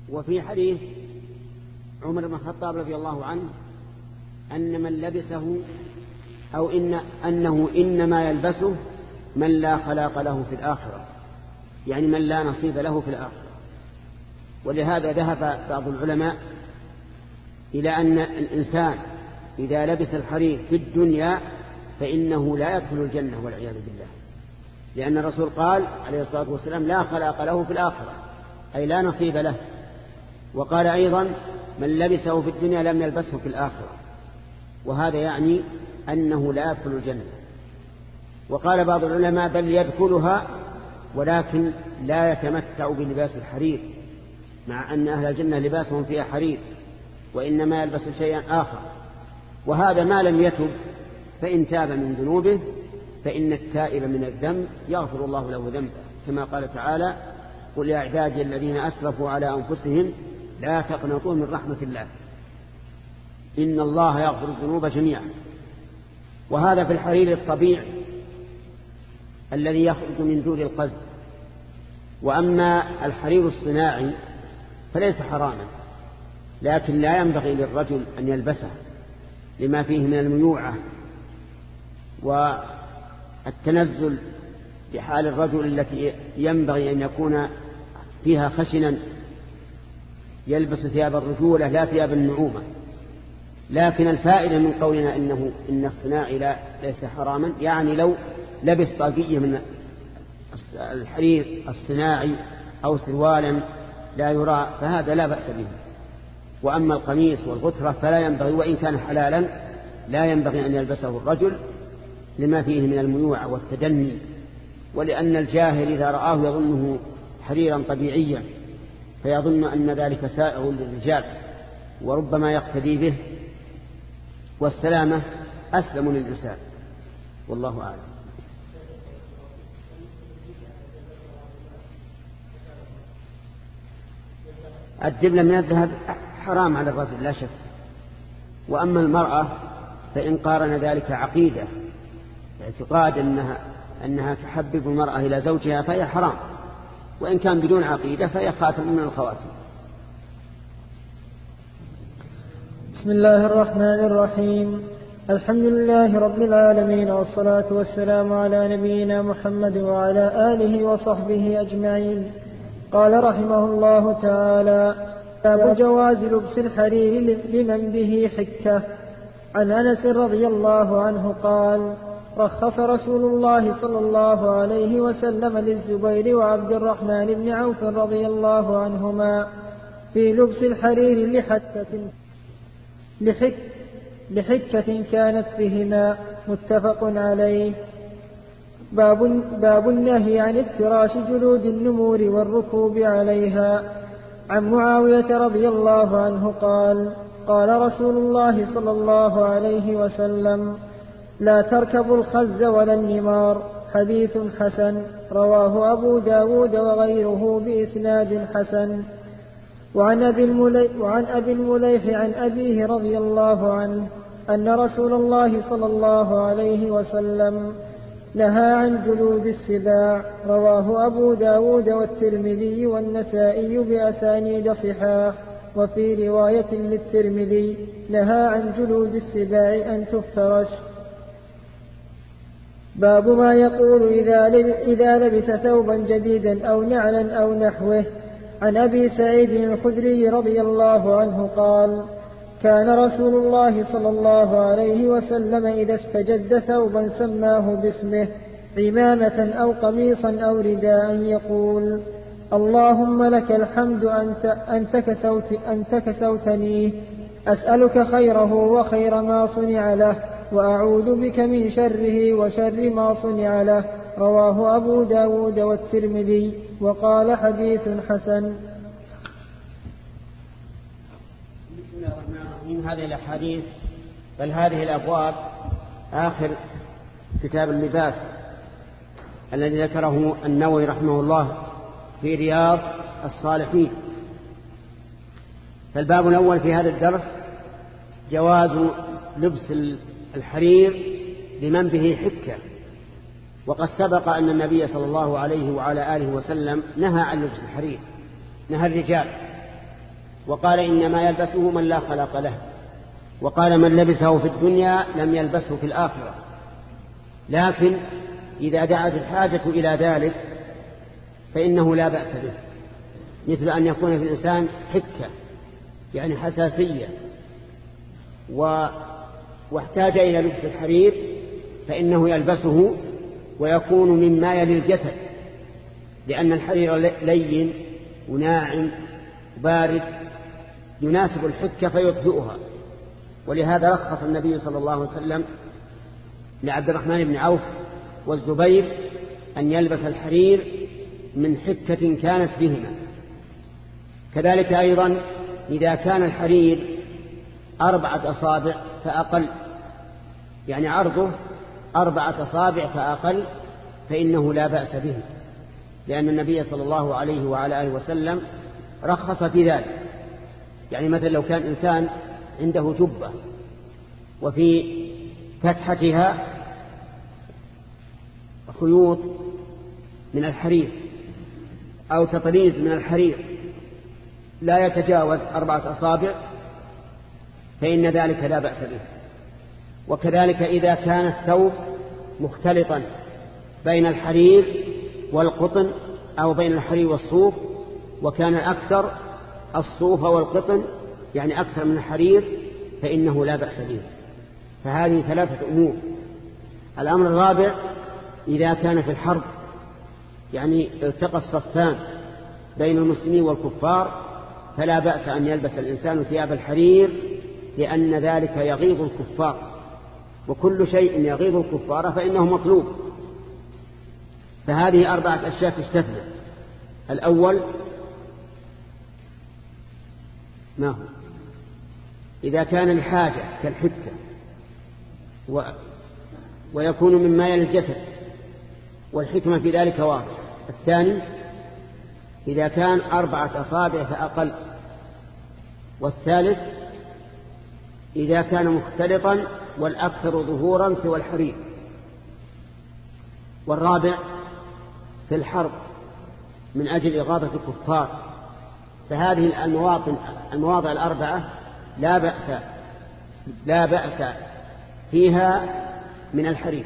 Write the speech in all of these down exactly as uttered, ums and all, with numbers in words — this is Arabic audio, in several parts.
وفي حديث عمر بن الخطاب رضي الله عنه أن من لبسه أو إن أنه إنما يلبسه من لا خلاق له في الآخرة، يعني من لا نصيب له في الآخرة. ولهذا ذهب بعض العلماء إلى أن الإنسان إذا لبس الحرير في الدنيا فإنه لا يدخل الجنة والعياذ بالله، لأن الرسول قال عليه الصلاة والسلام لا خلاق له في الآخرة، أي لا نصيب له. وقال أيضا من لبسه في الدنيا لم يلبسه في الآخرة، وهذا يعني أنه لا يدخل الجنة. وقال بعض العلماء بل يدخلها ولكن لا يتمتع بلباس الحرير، مع أن أهل الجنة لباسهم فيها حرير، وإنما يلبس شيئا آخر. وهذا ما لم يتب، فإن تاب من ذنوبه فإن التائب من الذنب يغفر الله له ذنبه، كما قال تعالى قل يا عبادي الذين أسرفوا على أنفسهم لا تقنطوا من رحمة الله إن الله يغفر الذنوب جميعا. وهذا في الحرير الطبيعي الذي يخرج من جود القز. وأما الحرير الصناعي فليس حراما، لكن لا ينبغي للرجل أن يلبسه لما فيه من الميوعة والتنزل بحال الرجل التي ينبغي أن يكون فيها خشنا، يلبس ثياب الرجولة لا ثياب النعومة. لكن الفائدة من قولنا إنه إن الصناعي لا ليس حراما، يعني لو لبس طاقية من الحرير الصناعي أو سروالا لا يرى فهذا لا بأس به. وأما القميص والغترة فلا ينبغي، وإن كان حلالا لا ينبغي أن يلبسه الرجل لما فيه من الميوعة والتدني، ولأن الجاهل إذا رآه يظنه حريرا طبيعيا فيظن أن ذلك سائغ للرجال وربما يقتدي به، والسلامة أسلم للإنسان، والله أعلم. الدبلة من الذهب حرام على الرجل لا شك. وأما المرأة فإن قارن ذلك عقيدة اعتقاد أنها, أنها تحبب المرأة إلى زوجها فهي حرام، وإن كان بدون عقيدة فهي خاتم من الخواتم. بسم الله الرحمن الرحيم. الحمد لله رب العالمين، والصلاة والسلام على نبينا محمد وعلى آله وصحبه أجمعين. قال رحمه الله تعالى: باب جواز لبس الحرير لمن به حكة. عن أنس رضي الله عنه قال: رخص رسول الله صلى الله عليه وسلم للزبير وعبد الرحمن بن عوف رضي الله عنهما في لبس الحرير لحكة لحك لحكة كانت بهما، متفق عليه. باب, باب النهي عن افتراش جلود النمور والركوب عليها. عن معاوية رضي الله عنه قال: قال رسول الله صلى الله عليه وسلم: لا تركبوا الخز ولا النمار. حديث حسن، رواه أبو داود وغيره بإسناد حسن. وعن أبي المليح, وعن أبي المليح عن أبيه رضي الله عنه أن رسول الله صلى الله عليه وسلم نهى عن جلود السباع. رواه أبو داود والترمذي والنسائي بأسانيد صحاح. وفي رواية للترمذي: نهى عن جلود السباع أن تفترش. باب ما يقول إذا لبس ثوبا جديدا أو نعلا أو نحوه. عن أبي سعيد الخدري رضي الله عنه قال: كان رسول الله صلى الله عليه وسلم إذا استجد ثوبا سماه باسمه، عمامة أو قميصا أو رداء، يقول: اللهم لك الحمد أنت كسوت أنت كسوتنيه، أسألك خيره وخير ما صنع له، وأعوذ بك من شره وشر ما صنع له. رواه أبو داود والترمذي وقال: حديث حسن. بسم الله الرحمن الرحيم. هذه الأحاديث بل هذه الأبواب آخر كتاب اللباس الذي ذكره النووي رحمه الله في رياض الصالحين. فالباب الأول في هذا الدرس جواز لبس الحرير لمن به حكة. وقد سبق أن النبي صلى الله عليه وعلى آله وسلم نهى عن لبس الحرير، نهى الرجال، وقال إنما يلبسه من لا خلاق له، وقال من لبسه في الدنيا لم يلبسه في الآخرة. لكن إذا دعت الحاجة إلى ذلك فإنه لا بأس به، مثل أن يكون في الإنسان حكة يعني حساسية و... واحتاج إلى لبس الحرير فإنه يلبسه ويكون مما يلي الجسد، لأن الحرير لين وناعم بارد يناسب الحكة فيطفئها. ولهذا رخص النبي صلى الله عليه وسلم لعبد الرحمن بن عوف والزبير أن يلبس الحرير من حكة كانت بهما. كذلك أيضا إذا كان الحرير أربعة أصابع فأقل، يعني عرضه أربعة أصابع فأقل، فإنه لا بأس به، لأن النبي صلى الله عليه وعلى آله وسلم رخص في ذلك. يعني مثلا لو كان إنسان عنده جبة وفي فتحتها خيوط من الحرير أو تطريز من الحرير لا يتجاوز أربعة أصابع فإن ذلك لا بأس به. وكذلك إذا كان الثوب مختلطا بين الحرير والقطن أو بين الحرير والصوف، وكان أكثر الصوف والقطن يعني أكثر من الحرير، فإنه لا بأس به. فهذه ثلاثة أمور. الأمر الرابع إذا كان في الحرب يعني التقى الصفان بين المسلمين والكفار فلا بأس أن يلبس الإنسان ثياب الحرير، لأن ذلك يغيظ الكفار، وكل شيء يغيظ الكفار فإنه مطلوب. فهذه أربعة أشياء تستثنى. الأول ما هو؟ إذا كان الحاجة كالحكة و... ويكون مما يلي الجسد، والحكمة في ذلك واضح. الثاني إذا كان أربعة أصابع فأقل. والثالث إذا كان مختلطا والأكثر ظهورا سوى الحرير. والرابع في الحرب من أجل إغاظة الكفار. فهذه المواطن المواضع الأربعة لا بأس لا بأس فيها من الحرير.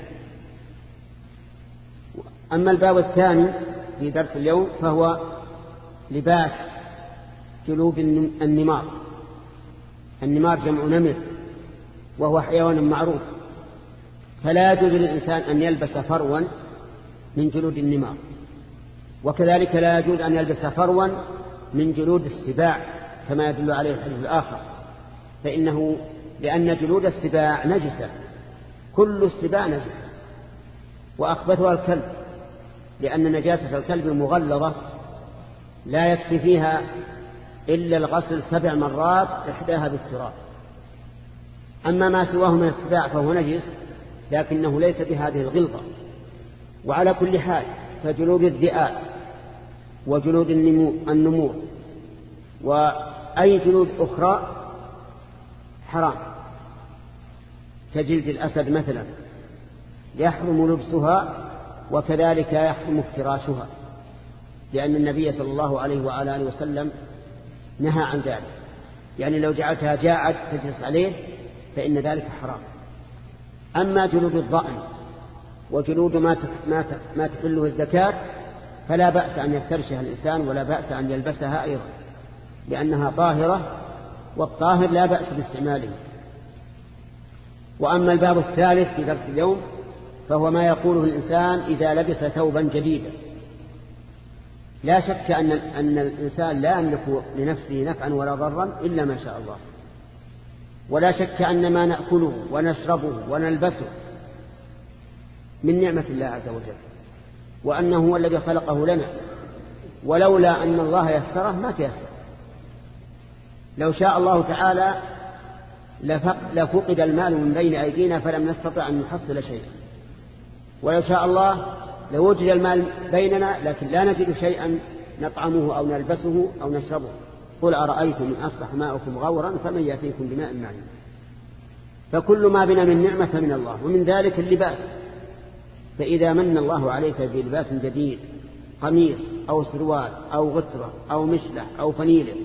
أما الباب الثاني في درس اليوم فهو لباس جلود النمار. النمار جمع نمر وهو حيوان معروف، فلا يجوز للإنسان أن يلبس فروا من جلود النمار، وكذلك لا يجوز أن يلبس فروا من جلود السباع كما يدل عليه الحديث الآخر، فإنه لأن جلود السباع نجسة، كل السباع نجسة وأخبثها الكلب، لأن نجاسة الكلب مغلظة لا يكفي فيها إلا الغسل سبع مرات إحداها بالتراب. أما ما سواه من السباع فهو نجس لكنه ليس بهذه الغلظة. وعلى كل حال فجلود الذئاب وجلود النمور وأي جلود أخرى حرام، كجلد الأسد مثلا يحرم لبسها، وكذلك يحرم افتراشها، لأن النبي صلى الله عليه وعلى آله وسلم نهى عن ذلك. يعني لو جعلتها جاعت تجلس عليه فإن ذلك حرام. أما جلود الضأن وجلود ما ما تحله الزكاة فلا بأس أن يفترشها الإنسان ولا بأس أن يلبسها أيضا، لأنها طاهرة، والطاهر لا بأس باستعماله. وأما الباب الثالث في درس اليوم فهو ما يقوله الإنسان إذا لبس ثوبا جديدا. لا شك أن أن الإنسان لا يملك لنفسه نفعا ولا ضرا إلا ما شاء الله، ولا شك أن ما نأكله ونشربه ونلبسه من نعمة الله عز وجل، وأنه هو الذي خلقه لنا، ولولا أن الله يسره ما تيسر. لو شاء الله تعالى لفقد المال من بين أيدينا فلم نستطع أن نحصل شيئا، ولو شاء الله لوجد المال بيننا لكن لا نجد شيئا نطعمه أو نلبسه أو نشربه. قل أرأيتم إن أصبح ماؤكم غورا فمن يأتيكم بماء معين. فكل ما بنا من نعمة فمن الله، ومن ذلك اللباس. فإذا من الله عليك بلباس جديد، قميص أو سروال أو غترة أو مشلح أو فنيلة،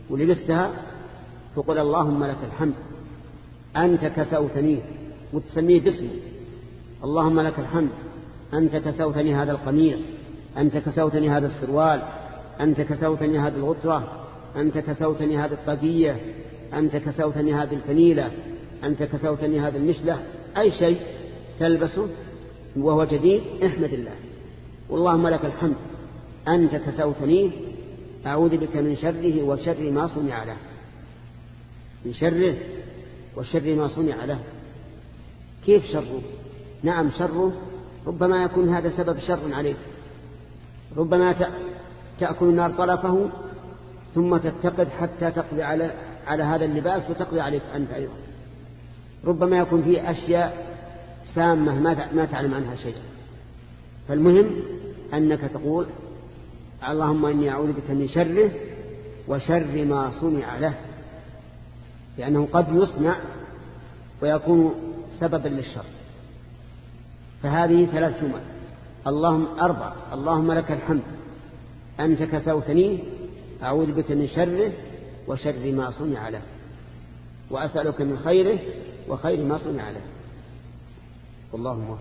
ولبستها فقل اللهم لك الحمد أنت كسوتني، وتسميه باسمه، اللهم لك الحمد أنت كسوتني هذا القميص، أنت كسوتني هذا السروال، أنت كسوتني هذه الغترة، أنت كسوتني هذه الطاقية، أنت كسوتني هذه الفنيلة، أنت كسوتني هذا المشلة، أي شيء تلبسه وهو جديد احمد الله. واللهم لك الحمد أنت كسوتني أعوذ بك من شره وشر ما صنع له، من شره وشر ما صنع له. كيف شره؟ نعم شره ربما يكون هذا سبب شر عليك، ربما تأكل النار طرفه ثم تتقد حتى تقضي على على هذا اللباس وتقضي عليك أنت أيضا. ربما يكون فيه أشياء سامة ما تعلم عنها شيء. فالمهم أنك تقول اللهم إني أعوذ بك من شره وشر ما صنع له، لأنه قد يصنع ويكون سببا للشر. فهذه ثلاث جمل، اللهم أربع، اللهم لك الحمد أنت كسوتني أعوذ بك من شره وشر ما صنع له وأسألك من خيره وخير ما صنع له. والله موفق.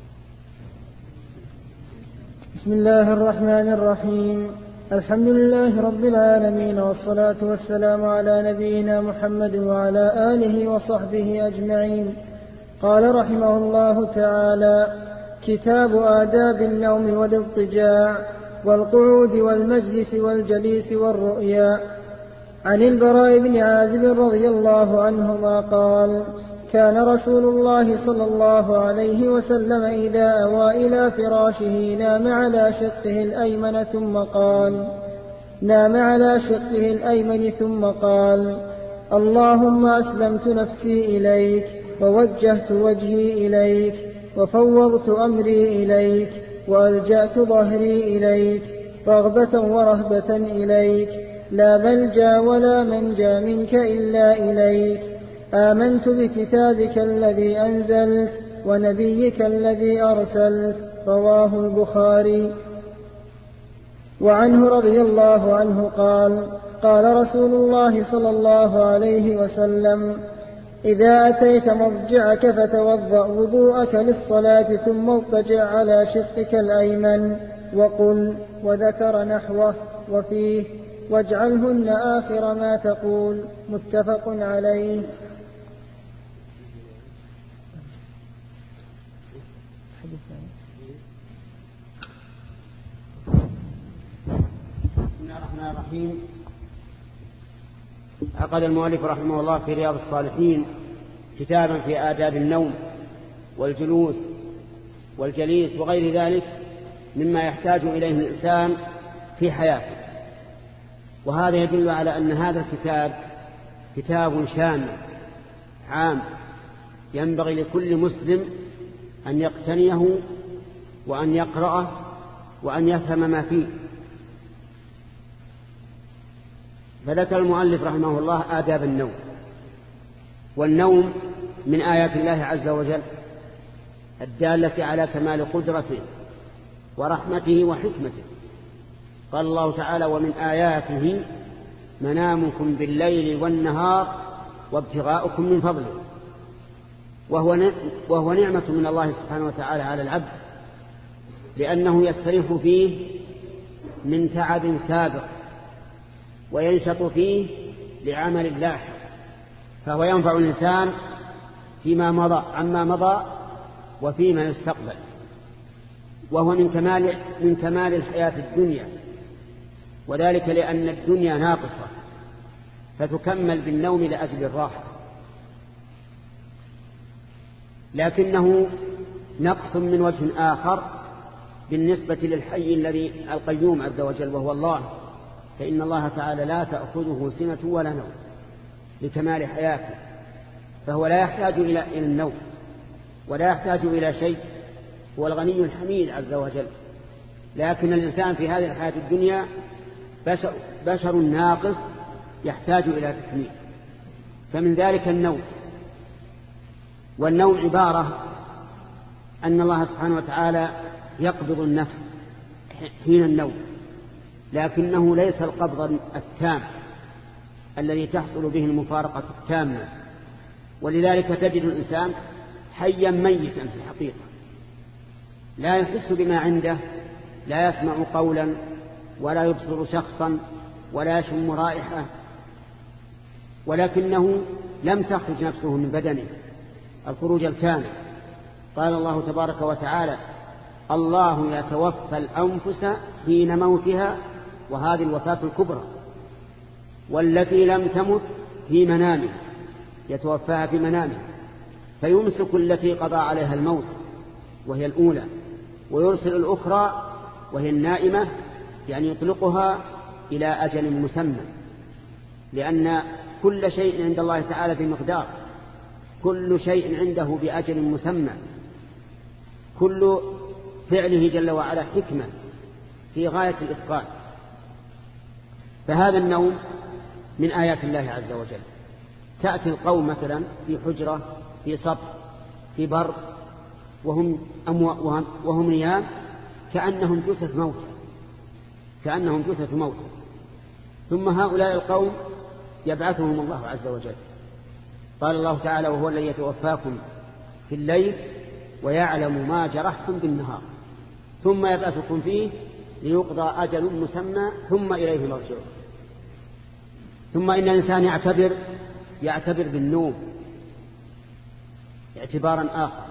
بسم الله الرحمن الرحيم. الحمد لله رب العالمين، والصلاة والسلام على نبينا محمد وعلى آله وصحبه أجمعين. قال رحمه الله تعالى: كتاب آداب النوم والاضطجاع والقعود والمجلس والجليس والرؤيا. عن البراء بن عازب رضي الله عنهما قال: كان رسول الله صلى الله عليه وسلم إذا أوى إلى فراشه نام على شقه الأيمن ثم قال نام على شقه الأيمن ثم قال: اللهم أسلمت نفسي إليك ووجهت وجهي إليك وفوضت أمري إليك وألجأت ظهري إليك رغبة ورهبة إليك، لا ملجأ ولا منجا منك إلا إليك. آمنت بكتابك الذي أنزلت ونبيك الذي أرسلت. رواه البخاري. وعنه رضي الله عنه قال: قال رسول الله صلى الله عليه وسلم: إذا أتيت مضجعك فتوضأ وضوءك للصلاة ثم اضطجع على شقك الأيمن وقل، وذكر نحوه وفيه: واجعلهن آخر ما تقول. متفق عليه. بسم الله الرحمن الرحيم. عقد المؤلف رحمه الله في رياض الصالحين كتابا في آداب النوم والجلوس والجليس وغير ذلك مما يحتاج إليه الإنسان في حياته. وهذا يدل على أن هذا الكتاب كتاب شامل عام ينبغي لكل مسلم أن يقتنيه وأن يقرأه وأن يفهم ما فيه. فذكر المؤلف رحمه الله آداب النوم. والنوم من آيات الله عز وجل الدالة على كمال قدرته ورحمته وحكمته. قال الله تعالى: ومن آياته منامكم بالليل والنهار وابتغاؤكم من فضله. وهو وهو نعمة من الله سبحانه وتعالى على العبد، لأنه يستريح فيه من تعب سابق وينشط فيه لعمل لاحق، فهو ينفع الإنسان فيما مضى عما مضى وفيما يستقبل. وهو من كمال من كمال الحياة الدنيا، وذلك لأن الدنيا ناقصة فتكمل بالنوم لأجل الراحة، لكنه نقص من وجه آخر بالنسبة للحي الذي القيوم عز وجل وهو الله، فإن الله تعالى لا تأخذه سنة ولا نوم لكمال حياته، فهو لا يحتاج إلى النوم ولا يحتاج إلى شيء، هو الغني الحميد عز وجل. لكن الإنسان في هذه الحياة الدنيا بشر, بشر ناقص يحتاج إلى تكميل، فمن ذلك النوم. والنوم عبارة أن الله سبحانه وتعالى يقبض النفس حين النوم، لكنه ليس القبض التام، الذي تحصل به المفارقة التامة. ولذلك تجد الإنسان حيا ميتا في الحقيقة، لا يحس بما عنده، لا يسمع قولا ولا يبصر شخصا ولا يشم رائحة، ولكنه لم تخرج نفسه من بدنه الخروج الكامل. قال الله تبارك وتعالى: الله يتوفى الأنفس حين موتها، وهذه الوفاة الكبرى، والتي لم تمت في منامها، يتوفاها في منامها، فيمسك التي قضى عليها الموت وهي الأولى، ويرسل الأخرى وهي النائمة، يعني يطلقها إلى أجل مسمى، لأن كل شيء عند الله تعالى بمقدار، كل شيء عنده بأجل مسمى، كل فعله جل وعلا حكمة في غاية الإتقان. فهذا النوم من آيات الله عز وجل. تأتي القوم مثلا في حجرة، في صف، في بر، وهم, وهم, وهم نيام كأنهم جثث موت، كأنهم جثث موت، ثم هؤلاء القوم يبعثهم الله عز وجل. قال الله تعالى: وهو الذي يتوفاكم في الليل ويعلم ما جرحتم بالنهار ثم يبعثكم فيه ليقضى أجل مسمى ثم إليه مرجعون. ثم إن الإنسان يعتبر يعتبر بالنوم اعتبارا آخر،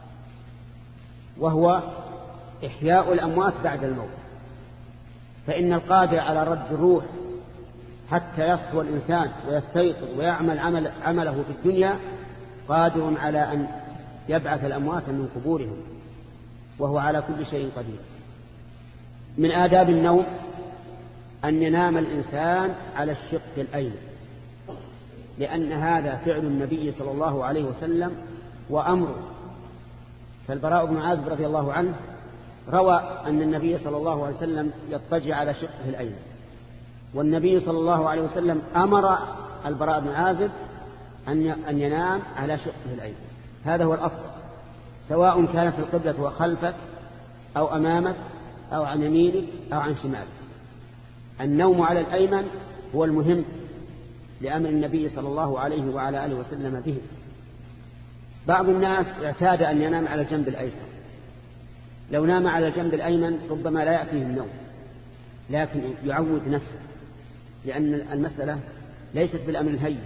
وهو إحياء الأموات بعد الموت. فإن القادر على رد الروح حتى يصفو الإنسان ويستيقظ ويعمل عمل عمله في الدنيا قادر على أن يبعث الأموات من قبورهم، وهو على كل شيء قدير. من آداب النوم أن ينام الإنسان على الشق الأيمن، لأن هذا فعل النبي صلى الله عليه وسلم وأمره. فالبراء بن عازب رضي الله عنه روى أن النبي صلى الله عليه وسلم يضطجع على شقه الأيمن، والنبي صلى الله عليه وسلم أمر البراء بن عازب أن ينام على شقه الأيمن. هذا هو الأفضل، سواء كانت القبلة خلفك أو أمامك أو عن يمينك أو عن شمالك. النوم على الأيمن هو المهم لأمر النبي صلى الله عليه وعلى آله وسلم به. بعض الناس اعتاد أن ينام على الجنب الأيسر، لو نام على الجنب الأيمن ربما لا يأتيه النوم، لكن يعود نفسه، لأن المسألة ليست بالأمر الهين،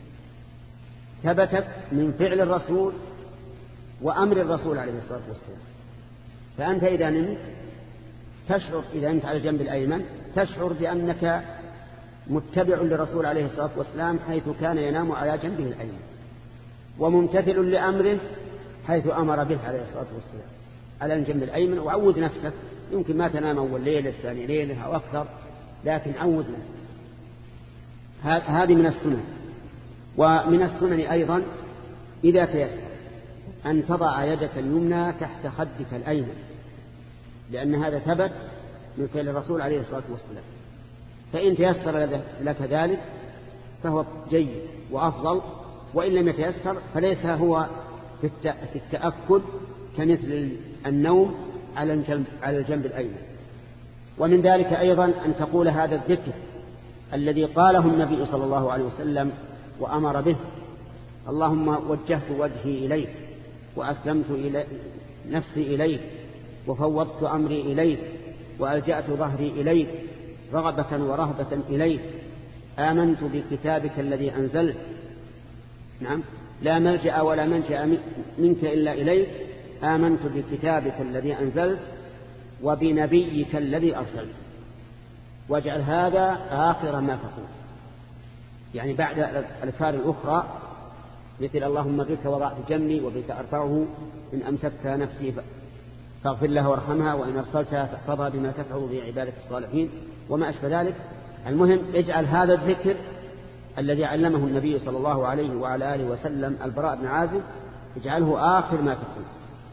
ثبتت من فعل الرسول وأمر الرسول عليه الصلاة والسلام. فأنت إذا نمت تشعر، إذا أنت على الجنب الأيمن تشعر بأنك متبع للرسول عليه الصلاة والسلام حيث كان ينام على جنبه الأيمن، وممتثل لأمره حيث أمر به عليه الصلاة والسلام على الجنب الأيمن. وعود نفسك، يمكن ما تنام أول ليلة الثاني ليلة أو أكثر، لكن عود نفسك. هذه من السنن. ومن السنن أيضا إذا تيسر أن تضع يدك اليمنى تحت خدك الأيمن، لأن هذا ثبت من فعل الرسول عليه الصلاة والسلام. فإن تيسر لك ذلك فهو جيد وأفضل، وإن لم يتيسر فليس هو في التأكد كمثل النوم على الجنب, على الجنب الأيمن. ومن ذلك أيضا أن تقول هذا الذكر الذي قاله النبي صلى الله عليه وسلم وأمر به: اللهم وجهت وجهي إليك وأسلمت إلي نفسي إليك وفوضت أمري إليك وألجأت ظهري إليك رغبة ورهبة إليك، آمنت بكتابك الذي أنزلت، نعم، لا ملجأ ولا منجأ منك إلا إليك، آمنت بكتابك الذي أنزلت وبنبيك الذي أرسلت. واجعل هذا آخر ما تقول، يعني بعد الأذكار الأخرى مثل اللهم بك وضعت جنبي وبك أرفعه، إن أمسكت نفسي فاغفر لها وارحمها، وإن أرسلتها فاحفظها بما تفعل بعبادك الصالحين، وما أشبه ذلك. المهم اجعل هذا الذكر الذي علمه النبي صلى الله عليه وعلى آله وسلم البراء بن عازب، اجعله آخر ما تقول.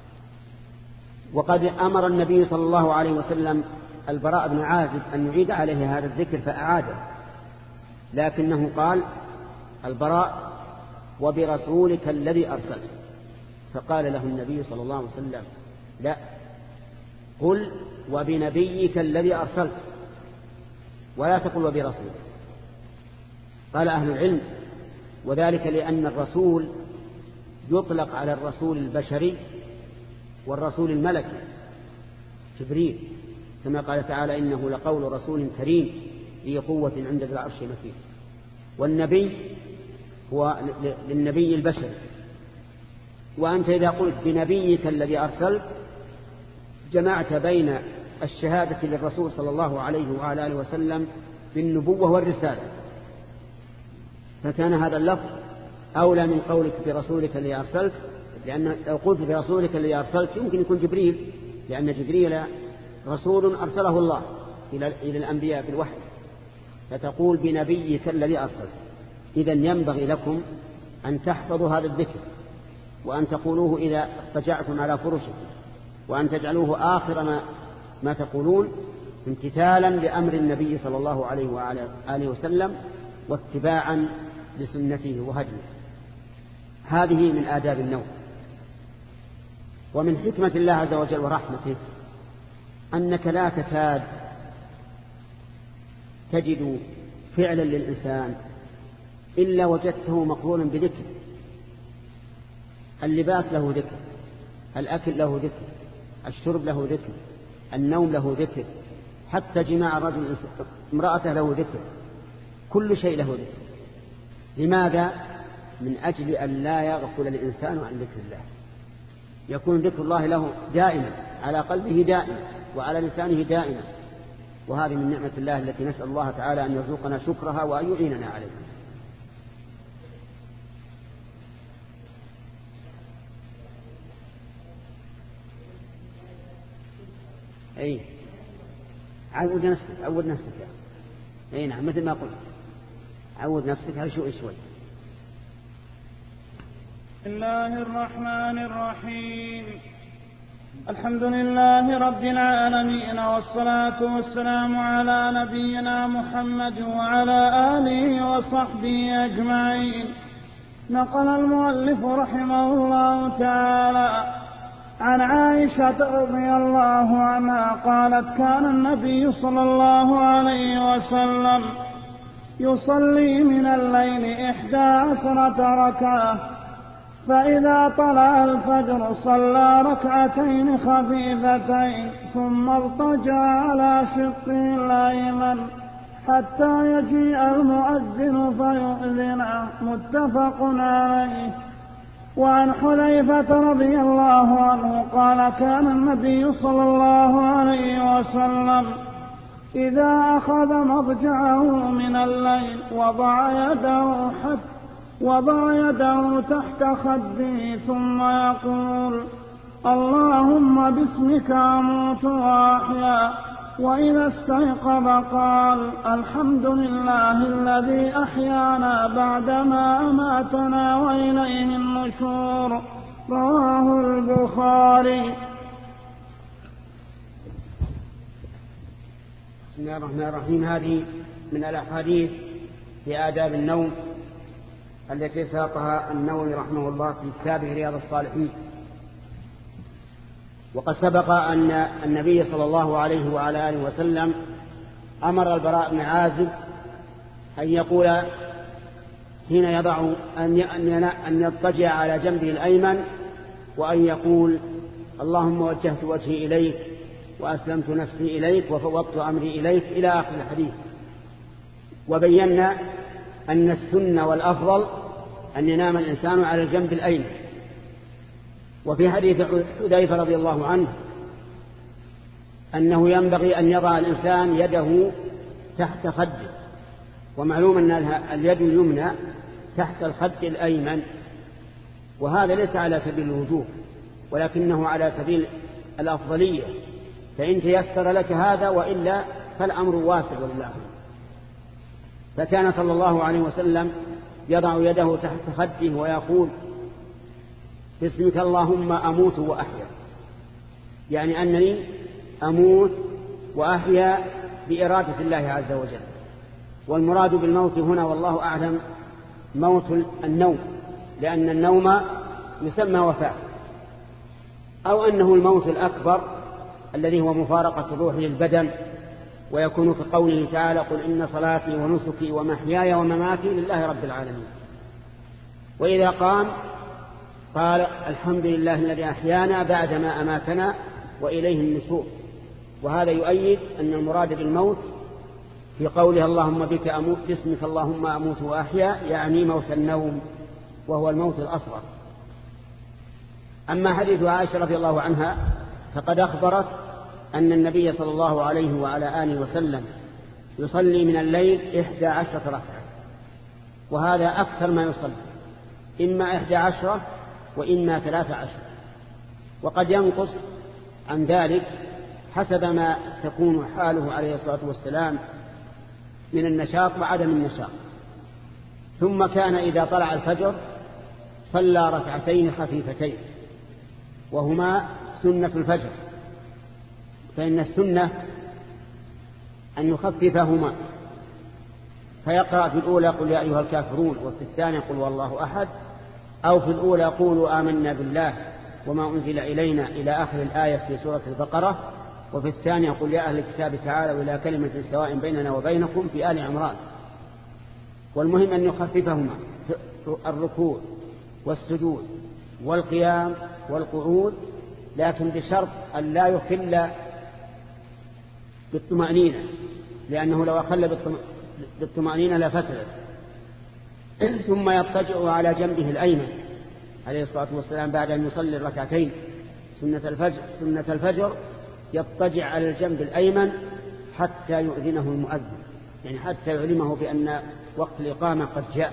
وقد أمر النبي صلى الله عليه وسلم البراء بن عازب أن يعيد عليه هذا الذكر فأعاده، لكنه قال البراء: وبرسولك الذي أرسلت. فقال له النبي صلى الله عليه وسلم: لا، قل وبنبيك الذي أرسلت، ولا تقل وبرسولك. قال أهل العلم: وذلك لأن الرسول يطلق على الرسول البشري والرسول الملكي جبريل، كما قال تعالى: إنه لقول رسول كريم ذي قوة عند ذي العرش مكين. والنبي هو للنبي البشري. وأنت إذا قلت بنبيك الذي أرسلت جمعت بين الشهادة للرسول صلى الله عليه وعلى آله وسلم بالنبوة والرسالة، فكان هذا اللفظ أولى من قولك برسولك الذي أرسلت، لأن لو قلت برسولك الذي أرسلت يمكن يكون جبريل، لأن جبريل رسول أرسله الله إلى الأنبياء بالوحي، فتقول بنبيك الذي أرسلت. إذن ينبغي لكم أن تحفظوا هذا الذكر، وأن تقولوه إذا اضطجعتم على فرشكم، وأن تجعلوه آخر ما, ما تقولون امتثالا لأمر النبي صلى الله عليه وعلى آله وسلم واتباعا لسنته وهديه. هذه من آداب النوم. ومن حكمة الله عز وجل ورحمته أنك لا تكاد تجد فعلا للإنسان إلا وجدته مقرونا بذكر. اللباس له ذكر، الأكل له ذكر، الشرب له ذكر، النوم له ذكر، حتى جماع الرجل امرأته له ذكر، كل شيء له ذكر. لماذا؟ من أجل أن لا يغفل الإنسان عن ذكر الله، يكون ذكر الله له دائما على قلبه دائما وعلى لسانه دائما. وهذه من نعمة الله التي نسأل الله تعالى أن يرزقنا شكرها وأن يعيننا عليها. أي عود نفسك، عود نفسك أي نعم، مثل ما قلت عود نفسك على شوي شوي. بسم الله الرحمن الرحيم. الحمد لله رب العالمين، والصلاة والسلام على نبينا محمد وعلى آله وصحبه أجمعين. نقل المؤلف رحمه الله تعالى عن عائشة رضي الله عنها قالت: كان النبي صلى الله عليه وسلم يصلي من الليل إحدى عشرة ركعة، فإذا طلع الفجر صلى ركعتين خفيفتين ثم اضطجع على شقه الأيمن حتى يجيء المؤذن فيؤذن. متفق عليه. وعن حذيفة رضي الله عنه قال: كان النبي صلى الله عليه وسلم إذا أخذ مضجعه من الليل وضع يده حتى وضع يده تحت خده ثم يقول: اللهم باسمك أموت وأحيا. وإذا استيقظ قال: الحمد لله الذي أحيانا بعدما أماتنا وإليه النشور. رواه البخاري. بسم الله الرحمن الرحيم. هذه من الأحاديث في آداب النوم التي ساقها النووي رحمه الله في كتابه رياض الصالحين. وقد سبق أن النبي صلى الله عليه وعلى آله وسلم أمر البراء بن عازب أن يقول حين يضع أن يضطجع على جنبه الأيمن وأن يقول: اللهم وجهت وجهي إليك وأسلمت نفسي إليك وفوضت أمري إليك، إلى آخر الحديث. وبينا أن السنة والأفضل أن ينام الإنسان على الجنب الأيمن. وفي حديث حذيفة رضي الله عنه أنه ينبغي أن يضع الإنسان يده تحت خده، ومعلوم أن اليد اليمنى تحت الخد الأيمن، وهذا ليس على سبيل الوجوب ولكنه على سبيل الأفضلية، فإن تيسر لك هذا وإلا فالأمر واسع ولله. فكان صلى الله عليه وسلم يضع يده تحت خده ويقول: باسمك اللهم أموت وأحيا، يعني أنني أموت وأحيا بإرادة الله عز وجل. والمراد بالموت هنا والله أعلم موت النوم، لأن النوم يسمى وفاة، أو أنه الموت الأكبر الذي هو مفارقة الروح للبدن ويكون كقوله تعالى قل إن صلاتي ونسكي ومحياي ومماتي لله رب العالمين. وإذا قام قال الحمد لله الذي أحيانا بعدما أماتنا وإليه النشور. وهذا يؤيد أن المراد بالموت في قولها اللهم بك أموت باسمك اللهم أموت وأحيا يعني موت النوم وهو الموت الأصغر. أما حديث عائشة رضي الله عنها فقد أخبرت أن النبي صلى الله عليه وعلى آله وسلم يصلي من الليل إحدى عشرة ركعة، وهذا أكثر ما يصلي، إما إحدى عشرة وإما ثلاثة عشر، وقد ينقص عن ذلك حسب ما تكون حاله عليه الصلاة والسلام من النشاط وعدم النشاط. ثم كان إذا طلع الفجر صلى ركعتين خفيفتين وهما سنة الفجر، فإن السنة أن يخففهما، فيقرأ في الأولى قل يا أيها الكافرون، وفي الثانية قل والله أحد، أو في الأولى قولوا آمنا بالله وما أنزل إلينا إلى آخر الآية في سورة البقرة، وفي الثانية قل يا أهل الكتاب تعالوا إلى كلمة سواء بيننا وبينكم في آل عمران. والمهم أن يخففهما الركوع والسجود والقيام والقعود، لكن بشرط أن لا يخل بالطمأنينة، لأنه لو أخل بالطمأنينة لفسدت. ثم يضطجع على جنبه الأيمن عليه الصلاة والسلام بعد أن يصلي الركعتين سنة الفجر, سنة الفجر يضطجع على الجنب الأيمن حتى يؤذنه المؤذن، يعني حتى يعلمه بأن وقت الإقامة قد جاء،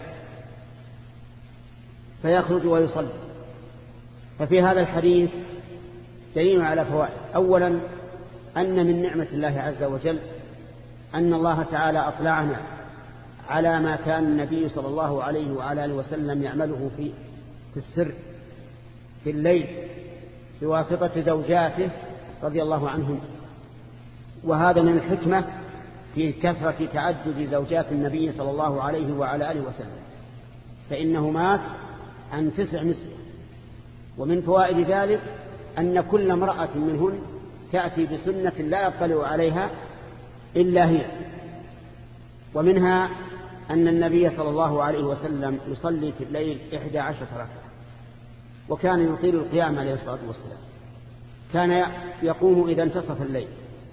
فيخرج ويصلي. ففي هذا الحديث دليل على فوائد. أولا أن من نعمة الله عز وجل أن الله تعالى أطلعنا على ما كان النبي صلى الله عليه وعلى آله وسلم يعمله في في السر في الليل بواسطة زوجاته رضي الله عنهم. وهذا من الحكمة في كثرة تعدد زوجات النبي صلى الله عليه وعلى آله وسلم، فإنه مات عن تسع نسوة. ومن فوائد ذلك أن كل امرأة منهن تأتي بسنة لا يطلع عليها إلا هي. ومنها أن النبي صلى الله عليه وسلم يصلي في الليل إحدى عشرة ركعة، وكان يطيل القيام عليه الصلاة والسلام، كان يقوم إذا انتصف الليل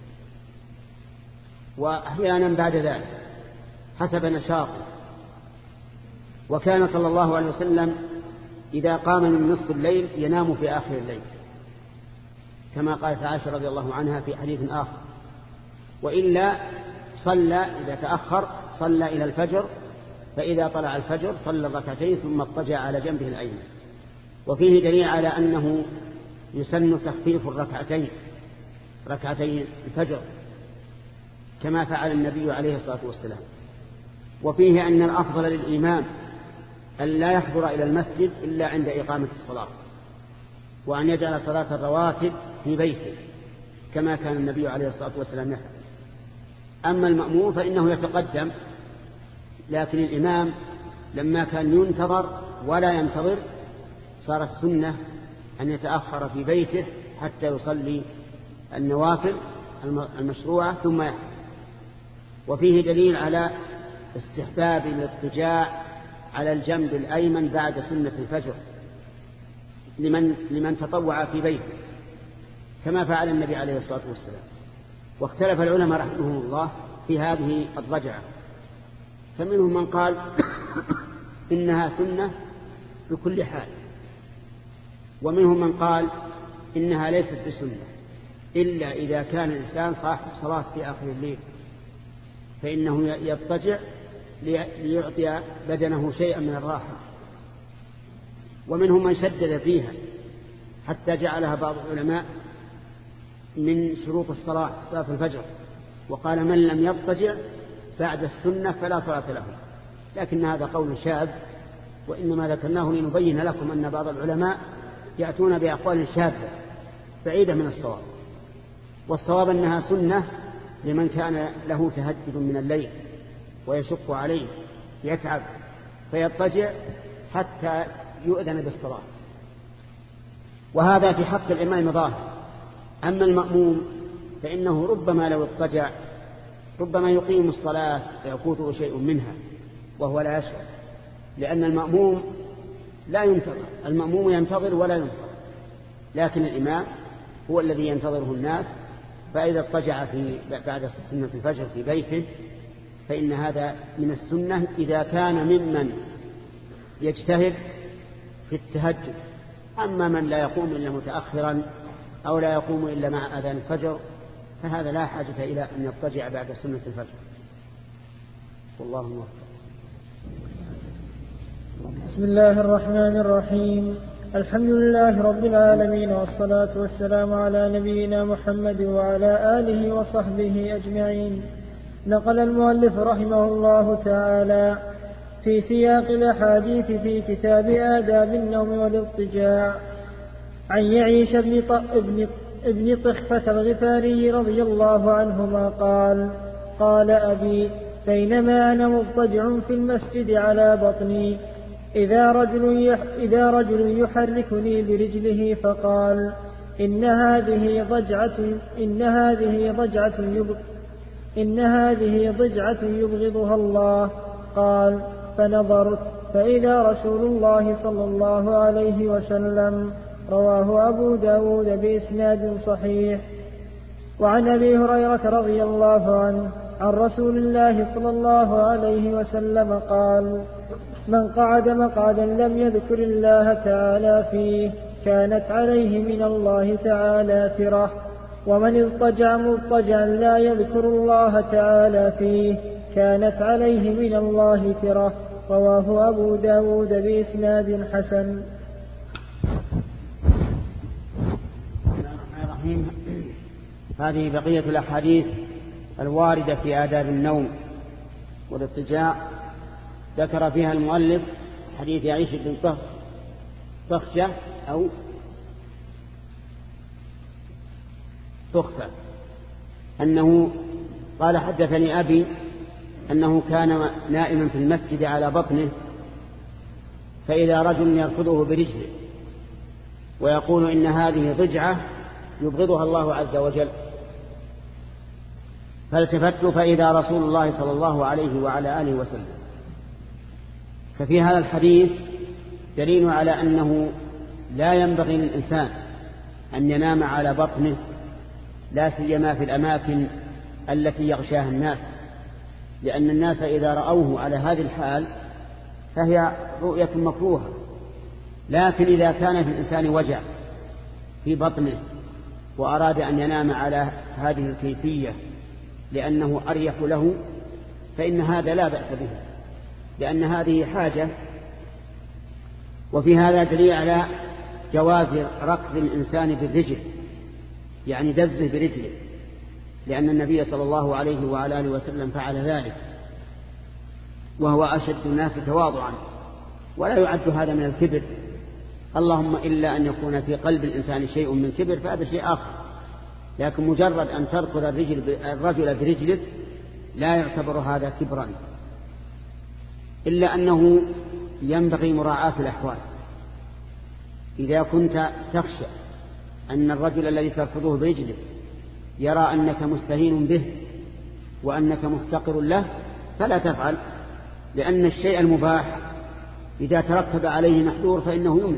وأحيانا بعد ذلك حسب نشاطه. وكان صلى الله عليه وسلم إذا قام من نصف الليل ينام في آخر الليل، كما قالت عائشة رضي الله عنها في حديث آخر. وإلا صلى إذا تأخر صلى إلى الفجر، فإذا طلع الفجر صلى الركعتين ثم اضطجع على جنبه الأيمن. وفيه دليل على أنه يسن تخفيف الركعتين ركعتين الفجر كما فعل النبي عليه الصلاة والسلام. وفيه أن الأفضل للإمام أن لا يحضر إلى المسجد إلا عند إقامة الصلاة، وأن يجعل صلاة الرواتب في بيته كما كان النبي عليه الصلاة والسلام يفعل. أما المأمور فإنه يتقدم، لكن الإمام لما كان ينتظر ولا ينتظر صار السنة أن يتأخر في بيته حتى يصلي النوافل المشروعة ثم يحضر. وفيه دليل على استحباب الاضطجاع على الجنب الأيمن بعد سنة الفجر لمن, لمن تطوع في بيته كما فعل النبي عليه الصلاة والسلام. واختلف العلماء رحمهم الله في هذه الضجعة، فمنهم من قال إنها سنة بكل حال، ومنهم من قال إنها ليست بسنة إلا إذا كان الإنسان صاحب صلاة في آخر الليل، فإنه يضطجع ليعطي بدنه شيئا من الراحة. ومنهم من شدد فيها حتى جعلها بعض العلماء من شروط الصلاة صلاة الفجر، وقال من لم يضطجع بعد السنة فلا صلاة له. لكن هذا قول شاذ، وإنما ذكرناه لنبين لكم أن بعض العلماء يأتون بأقوال شاذة بعيدة من الصواب. والصواب أنها سنة لمن كان له تهجد من الليل ويشق عليه يتعب فيضطجع حتى يؤذن بالصلاة، وهذا في حق الإمام ظاهر. أما المأموم فإنه ربما لو اضطجع ربما يقيم الصلاة فيفوته شيء منها وهو لا يشعر، لأن المأموم لا ينتظر، المأموم ينتظر ولا ينتظر، لكن الإمام هو الذي ينتظره الناس. فإذا اضطجع في بعد سنة الفجر في بيته فإن هذا من السنة إذا كان ممن يجتهد في التهجد. أما من لا يقوم إلا متأخرا أو لا يقوم إلا مع أذان الفجر فهذا لا حاجة إلى أن يضطجع بعد سنة الفجر. والله موفق. بسم الله الرحمن الرحيم. الحمد لله رب العالمين، والصلاة والسلام على نبينا محمد وعلى آله وصحبه أجمعين. نقل المؤلف رحمه الله تعالى في سياق الأحاديث في كتاب آداب النوم والاضطجاع عن يعيش بن ابن ابن طخفة الغفاري رضي الله عنهما قال: قال أبي: بينما أنا مضطجع في المسجد على بطني إذا رجل, يح إذا رجل يحركني برجله فقال: إن هذه ضجعة إن هذه ضجعة يبغ إن هذه ضجعة يبغضها الله. قال: فنظرت فإذا رسول الله صلى الله عليه وسلم. رواه أبو داود بإسناد صحيح. وعن أبي هريرة رضي الله عنه عن رسول الله صلى الله عليه وسلم قال: من قعد مقعدا لم يذكر الله تعالى فيه كانت عليه من الله تعالى ترة، ومن اضطجع مضطجعا لا يذكر الله تعالى فيه كانت عليه من الله ترة. رواه أبو داود بإسناد حسن. هذه بقية الأحاديث الواردة في آداب النوم والاضطجاع. ذكر فيها المؤلف حديث يعيش بن طخشة أو طخفة أنه قال: حدثني أبي أنه كان نائما في المسجد على بطنه فإذا رجل يرفضه برجله ويقول: إن هذه ضجعة يبغضها الله عز وجل. فالتفت فإذا رسول الله صلى الله عليه وعلى آله وسلم. ففي هذا الحديث دليل على أنه لا ينبغي للإنسان أن ينام على بطنه، لا سيما في الأماكن التي يغشاها الناس، لأن الناس إذا رأوه على هذه الحال فهي رؤية مكروهة. لكن إذا كان في الإنسان وجع في بطنه وأراد أن ينام على هذه الكيفية لأنه أريح له فإن هذا لا بأس به، لأن هذه حاجة. وفي هذا دليل على جواز ركض الإنسان بالرجل، يعني دزه برجله، لأن النبي صلى الله عليه وعلى آله وسلم فعل ذلك وهو أشد الناس تواضعا، ولا يعد هذا من الكبر، اللهم إلا أن يكون في قلب الإنسان شيء من كبر فهذا شيء آخر. لكن مجرد أن تركض الرجل الرجل برجلك لا يعتبر هذا كبرا، إلا أنه ينبغي مراعاة الأحوال. إذا كنت تخشى أن الرجل الذي ترفضه برجلك يرى أنك مستهين به وأنك مفتقر له فلا تفعل، لأن الشيء المباح إذا ترتب عليه محذور فإنه يمنع.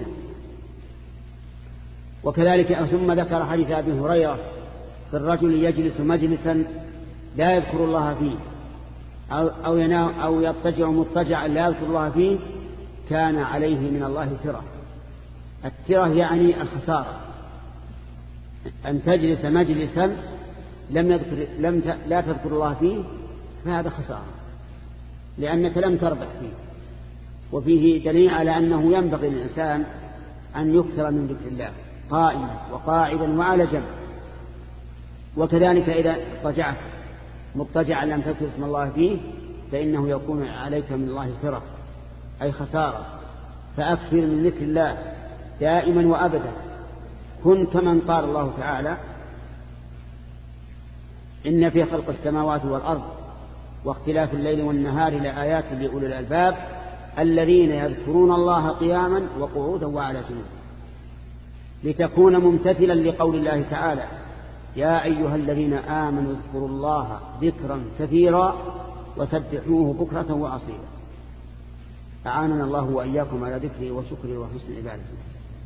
وكذلك ثم ذكر حديث أبي هريرة في الرجل يجلس مجلسا لا يذكر الله فيه أو, أو, ينام أو يضطجع مضطجعا لا يذكر الله فيه كان عليه من الله ترة. الترة يعني الخسارة، أن تجلس مجلسا لم يذكر لم ت... لا تذكر الله فيه فهذا خسارة، لأنك لم تربح فيه. وفيه دليل على أنه ينبغي للإنسان أن يكثر من ذكر الله قائما وقاعدا وعلى جنب. وكذلك إذا اضطجعت مضطجعا لم تذكر اسم الله فيه فإنه يكون عليك من الله ترة أي خسارة. فأكثر من ذكر الله دائما وأبدا. كن كمن قال الله تعالى: إن في خلق السماوات والأرض واختلاف الليل والنهار لآيات لأولي الألباب الذين يذكرون الله قياما وقعودا وعلى جنوب. لتكون ممتثلا لقول الله تعالى يا أيها الذين آمنوا اذكروا الله ذكرا كثيرا وسبحوه بكرة وأصيلا. أعاننا الله وإياكم على ذكره وشكره وحسن عبادته.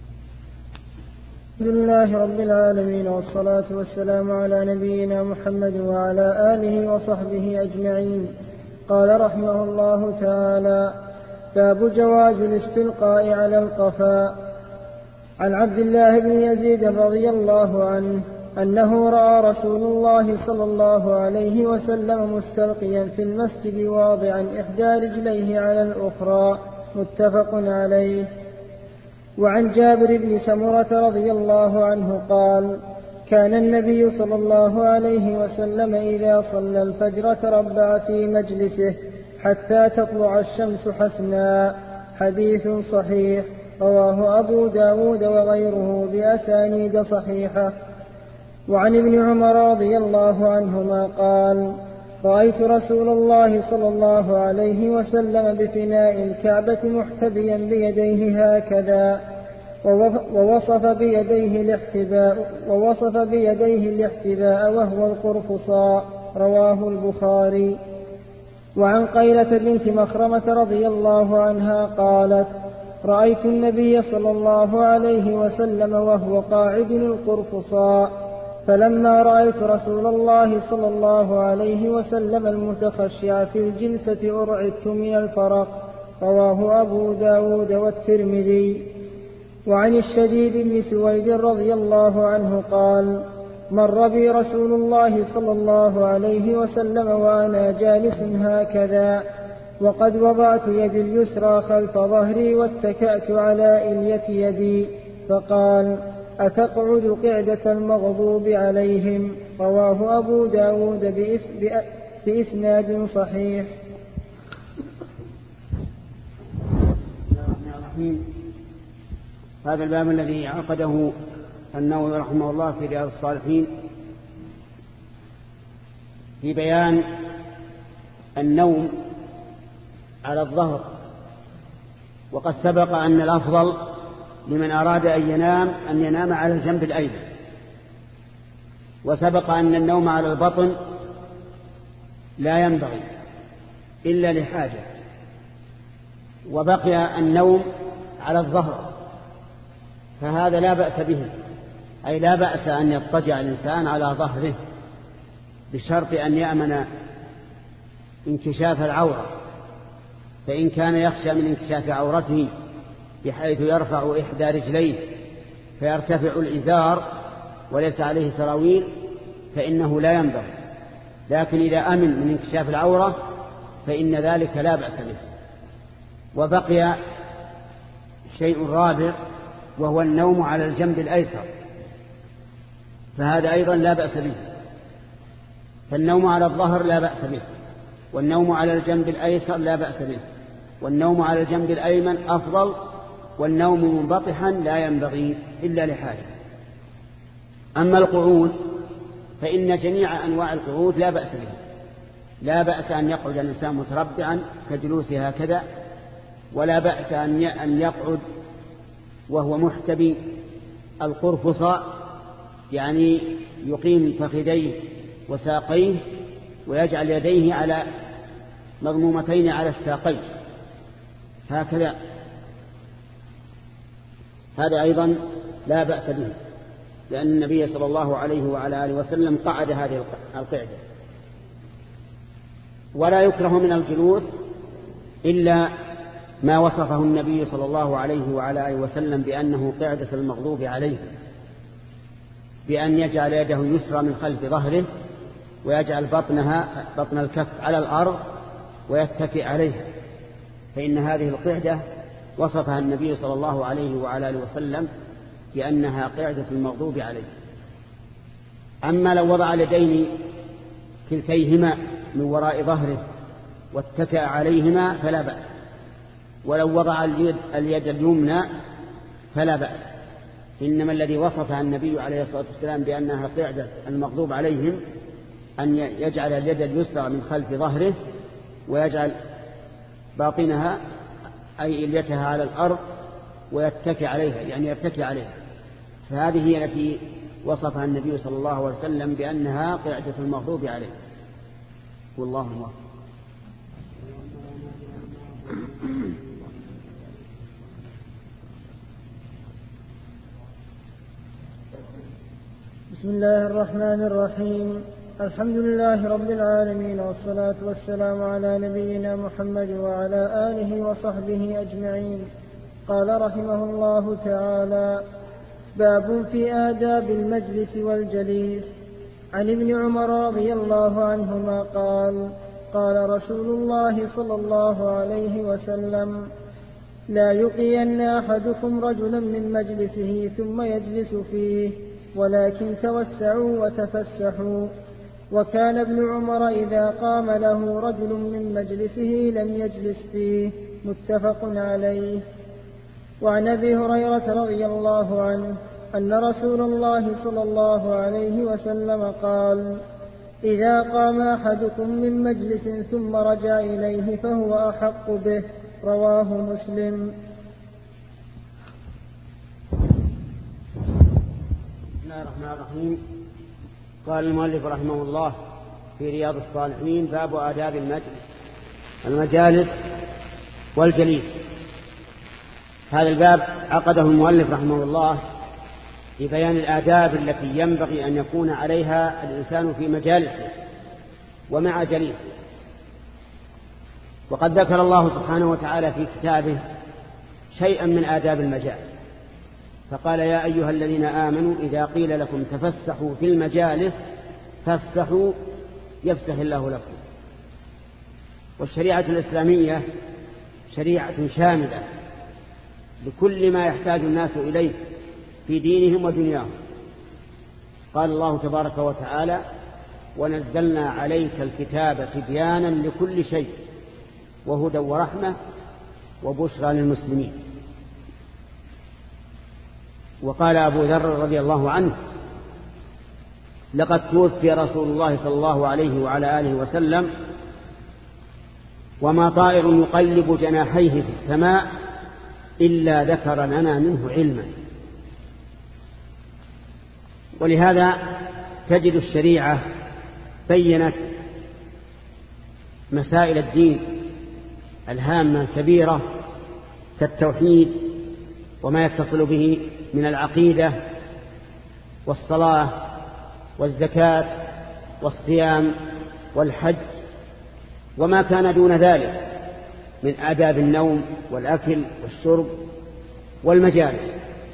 الحمد لله رب العالمين، والصلاة والسلام على نبينا محمد وعلى آله وصحبه أجمعين. قال رحمه الله تعالى: باب جواز الاستلقاء على القفاء. عن عبد الله بن يزيد رضي الله عنه أنه رأى رسول الله صلى الله عليه وسلم مستلقيا في المسجد واضعا إحدى رجليه على الأخرى، متفق عليه. وعن جابر بن سمرة رضي الله عنه قال: كان النبي صلى الله عليه وسلم إذا صلى الفجر تربع في مجلسه حتى تطلع الشمس حسنا. حديث صحيح، رواه أبو داود وغيره بأسانيد صحيحة. وعن ابن عمر رضي الله عنهما قال: رأيت رسول الله صلى الله عليه وسلم بفناء الكعبة محتبيا بيديه هكذا، ووصف بيديه الاحتباء ووصف بيديه الاحتباء وهو القرفصاء. رواه البخاري. وعن قيلة بنت مخرمة رضي الله عنها قالت: رأيت النبي صلى الله عليه وسلم وهو قاعد القرفصاء، فلما رأيت رسول الله صلى الله عليه وسلم المتخشع في الجلسة أرعدت من الفرق. رواه أبو داود والترمذي. وعن الشديد بن سويد رضي الله عنه قال: مر بي رسول الله صلى الله عليه وسلم وأنا جالس هكذا، وقد وضعت يدي اليسرى خلف ظهري واتكأت على إلية يدي، فقال: أتقعد قعدة المغضوب عليهم. رواه أبو داود بإسناد صحيح. هذا الباب الذي عقده النووي رحمه الله في رياض الصالحين في بيان النوم على الظهر. وقد سبق أن الأفضل لمن أراد أن ينام أن ينام على الجنب الأيمن، وسبق أن النوم على البطن لا ينبغي إلا لحاجة، وبقي النوم على الظهر، فهذا لا بأس به، أي لا بأس أن يضطجع الإنسان على ظهره بشرط أن يأمن انكشاف العورة، فإن كان يخشى من انكشاف عورته بحيث يرفع إحدى رجليه فيرتفع الإزار وليس عليه سراويل فإنه لا ينبغي، لكن إذا أمن من انكشاف العورة فإن ذلك لا بأس به. وبقي شيء رابع وهو النوم على الجنب الأيسر، فهذا أيضا لا بأس به. فالنوم على الظهر لا بأس به، والنوم على الجنب الأيسر لا بأس به، والنوم على الجنب الأيمن أفضل، والنوم منبطحا لا ينبغي إلا لحاجة. أما القعود فإن جميع أنواع القعود لا بأس بها، لا بأس أن يقعد الإنسان متربعا كجلوسه هكذا، ولا بأس أن يقعد وهو محتبي القرفصاء، يعني يقيم فخذيه وساقيه ويجعل يديه على مضمومتين على الساقين هكذا، هذا أيضا لا بأس به، لأن النبي صلى الله عليه وعلى آله وسلم قعد هذه القعدة. ولا يكره من الجلوس إلا ما وصفه النبي صلى الله عليه وعلى آله وسلم بأنه قعدة المغضوب عليه، بأن يجعل يده يسرى من خلف ظهره ويجعل بطنها بطن الكف على الأرض ويتكئ عليها، فإن هذه القعدة وصفها النبي صلى الله عليه وعلى آله وسلم بأنها قعدة المغضوب عليه. أما لو وضع اليدين كلتيهما من وراء ظهره واتكأ عليهما فلا بأس، ولو وضع اليد, اليد اليمنى فلا بأس، إنما الذي وصفها النبي عليه الصلاة والسلام بأنها قعدة المغضوب عليهم أن يجعل اليد اليسرى من خلف ظهره ويجعل باطنها أي إليتها على الأرض ويتكي عليها، يعني يتكي عليها، فهذه هي التي وصفها النبي صلى الله عليه وسلم بأنها قعدة المغضوب عليه. والله الله. بسم الله الرحمن الرحيم. الحمد لله رب العالمين، والصلاة والسلام على نبينا محمد وعلى آله وصحبه أجمعين. قال رحمه الله تعالى: باب في آداب المجلس والجليس. عن ابن عمر رضي الله عنهما قال: قال رسول الله صلى الله عليه وسلم: لا يقين أحدكم رجلا من مجلسه ثم يجلس فيه، ولكن توسعوا وتفسحوا. وكان ابن عمر إذا قام له رجل من مجلسه لم يجلس فيه. متفق عليه. وعن أبي هريرة رضي الله عنه أن رسول الله صلى الله عليه وسلم قال: إذا قام أحدكم من مجلس ثم رجع إليه فهو أحق به. رواه مسلم. بسم الله الرحمن الرحيم. قال المؤلف رحمه الله في رياض الصالحين: باب آداب المجلس المجالس والجليس. هذا الباب عقده المؤلف رحمه الله لبيان الآداب التي ينبغي أن يكون عليها الإنسان في مجالسه ومع جليسه. وقد ذكر الله سبحانه وتعالى في كتابه شيئا من آداب المجالس، فقال: يا أيها الذين آمنوا إذا قيل لكم تفسحوا في المجالس فافسحوا يفسح الله لكم. والشريعة الإسلامية شريعة شاملة لكل ما يحتاج الناس إليه في دينهم ودنياهم. قال الله تبارك وتعالى: ونزلنا عليك الكتاب تبيانا لكل شيء وهدى ورحمة وبشرى للمسلمين. وقال أبو ذر رضي الله عنه: لقد توفي رسول الله صلى الله عليه وعلى آله وسلم وما طائر يقلب جناحيه في السماء إلا ذكر لنا منه علما. ولهذا تجد الشريعة بينت مسائل الدين الهامة الكبيرة كالتوحيد وما يتصل به من العقيدة والصلاة والزكاة والصيام والحج، وما كان دون ذلك من آداب النوم والأكل والشرب والمجالس.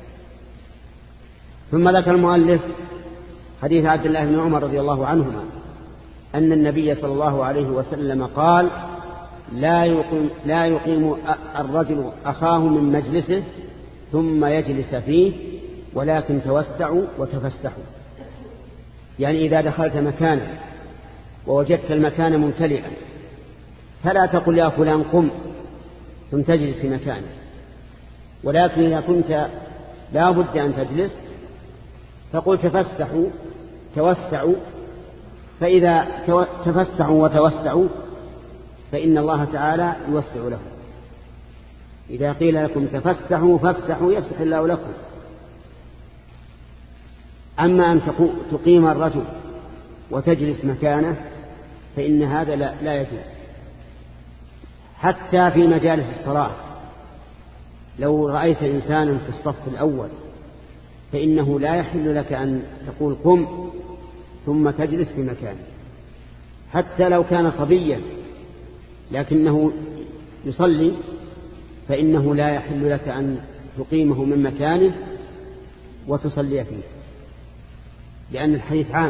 ثم ذكر المؤلف حديث عبد الله بن عمر رضي الله عنهما أن النبي صلى الله عليه وسلم قال: لا يقيم, لا يقيم الرجل أخاه من مجلسه ثم يجلس فيه، ولكن توسعوا وتفسحوا. يعني إذا دخلت مكانا ووجدت المكان ممتلئا فلا تقل يا فلان قم ثم تجلس في مكانه، ولكن إذا كنت لا بد أن تجلس فقل تفسحوا توسعوا. فإذا تفسحوا وتوسعوا فإن الله تعالى يوسع لكم. إذا قيل لكم تفسحوا فافسحوا يفسح الله لكم. أما أن تقيم الرجل وتجلس مكانه فإن هذا لا يجوز. حتى في مجالس الصلاة لو رأيت إنسانا في الصف الأول فإنه لا يحل لك أن تقول قم ثم تجلس في مكانه، حتى لو كان صبيا لكنه يصلي فإنه لا يحل لك أن تقيمه من مكانه وتصلي فيه، لأن الحديث عام.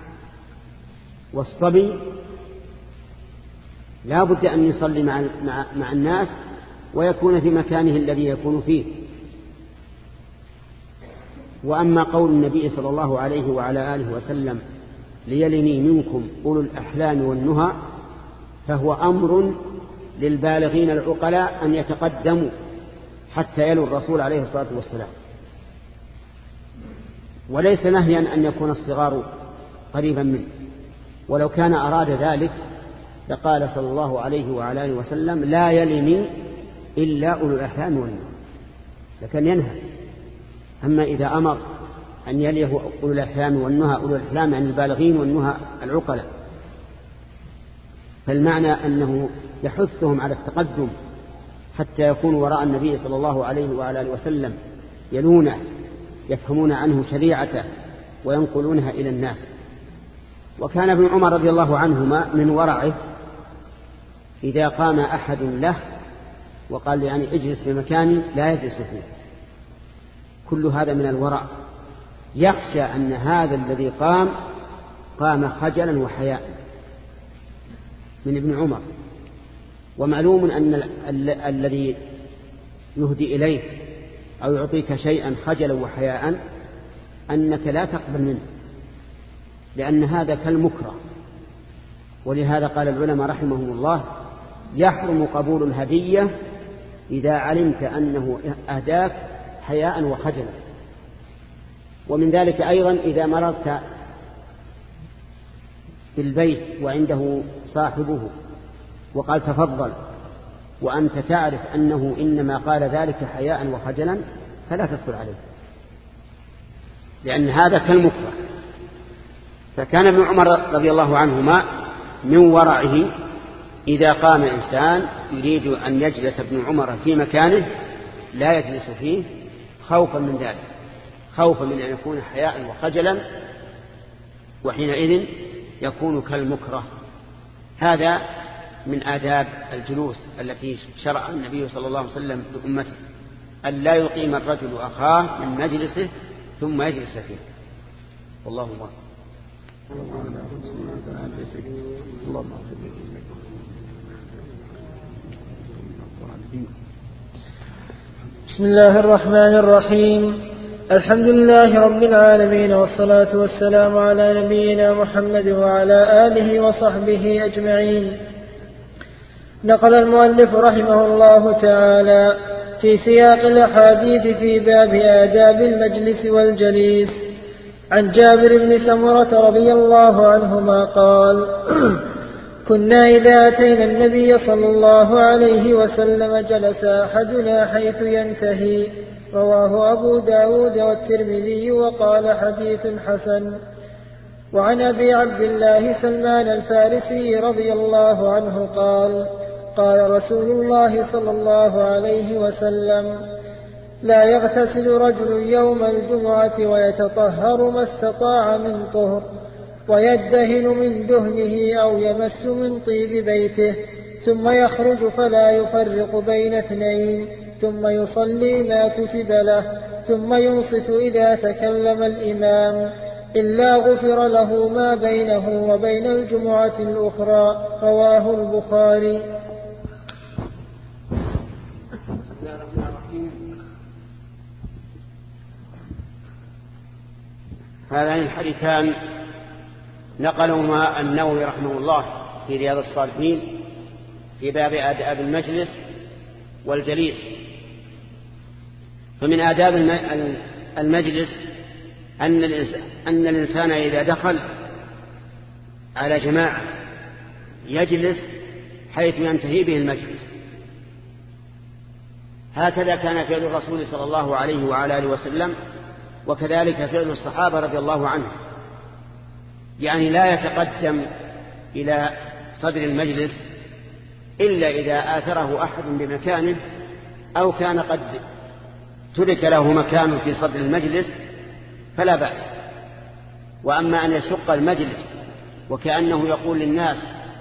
والصبي لا بد أن يصلي مع, مع, مع الناس ويكون في مكانه الذي يكون فيه. وأما قول النبي صلى الله عليه وعلى آله وسلم: ليلني منكم أولو الأحلام والنهى، فهو أمر للبالغين العقلاء أن يتقدموا حتى يلوا الرسول عليه الصلاة والسلام، وليس نهيا أن يكون الصغار قريبا منه. ولو كان أراد ذلك لقال صلى الله عليه وعلى آله وسلم: لا يلني إلا أولو الأحلام والنهى، لكن ينهى. أما إذا أمر أن يليه أولو الأحلام والنهى. أولو الأحلام عن البالغين والنهى العقلاء. فالمعنى أنه يحثهم على التقدم حتى يكونوا وراء النبي صلى الله عليه وعلى آله وسلم، يلونه، يفهمون عنه شريعته وينقلونها إلى الناس. وكان ابن عمر رضي الله عنهما من ورعه إذا قام أحد له وقال يعني اجلس في مكاني لا يجلس فيه. كل هذا من الورع، يخشى أن هذا الذي قام قام خجلا وحياء من ابن عمر. ومعلوم أن ال ال الذي يهدي إليه أو يعطيك شيئا خجلا وحياء أنك لا تقبل منه، لأن هذا كالمكره. ولهذا قال العلماء رحمهم الله يحرم قبول الهدية إذا علمت أنه أهداك حياء وخجلا. ومن ذلك أيضا إذا مررت بالبيت وعنده صاحبه وقال تفضل وأنت تعرف أنه إنما قال ذلك حياء وخجلا فلا تدخل عليه، لأن هذا كالمكره. فكان ابن عمر رضي الله عنهما من ورعه إذا قام إنسان يريد أن يجلس ابن عمر في مكانه لا يجلس فيه خوفا من ذلك، خوفا من أن يكون حياء وخجلا، وحينئذ يكون كالمكره. هذا من آداب الجلوس التي شرع النبي صلى الله عليه وسلم لأمته، أن لا يقيم الرجل أخاه من مجلسه ثم يجلس فيه. والله أكبر. بسم الله الرحمن الرحيم. الحمد لله رب العالمين، والصلاة والسلام على نبينا محمد وعلى آله وصحبه أجمعين. نقل المؤلف رحمه الله تعالى في سياق الأحاديث في باب آداب المجلس والجليس عن جابر بن سمرة رضي الله عنهما قال: كنا إذا أتينا النبي صلى الله عليه وسلم جلس أحدنا حيث ينتهي. رواه أبو داود والترمذي وقال حديث حسن. وعن أبي عبد الله سلمان الفارسي رضي الله عنه قال: قال رسول الله صلى الله عليه وسلم: لا يغتسل رجل يوم الجمعة ويتطهر ما استطاع من طهر، ويدهن من دهنه أو يمس من طيب بيته، ثم يخرج فلا يفرق بين اثنين، ثم يصلي ما كتب له، ثم ينصت إذا تكلم الإمام، إلا غفر له ما بينه وبين الجمعة الأخرى. رواه البخاري. هذان الحديثان نقلهما النووي رحمه الله في رياض الصالحين في باب آداب المجلس والجليس. فمن آداب المجلس أن الإنسان إذا دخل على جماعة يجلس حيث ينتهي به المجلس. هكذا كان فعل الرسول صلى الله عليه وعلى آله وسلم، وكذلك فعل الصحابة رضي الله عنهم. يعني لا يتقدم إلى صدر المجلس إلا إذا آثره أحد بمكانه أو كان قد ترك له مكان في صدر المجلس فلا بأس. وأما أن يشق المجلس وكأنه يقول للناس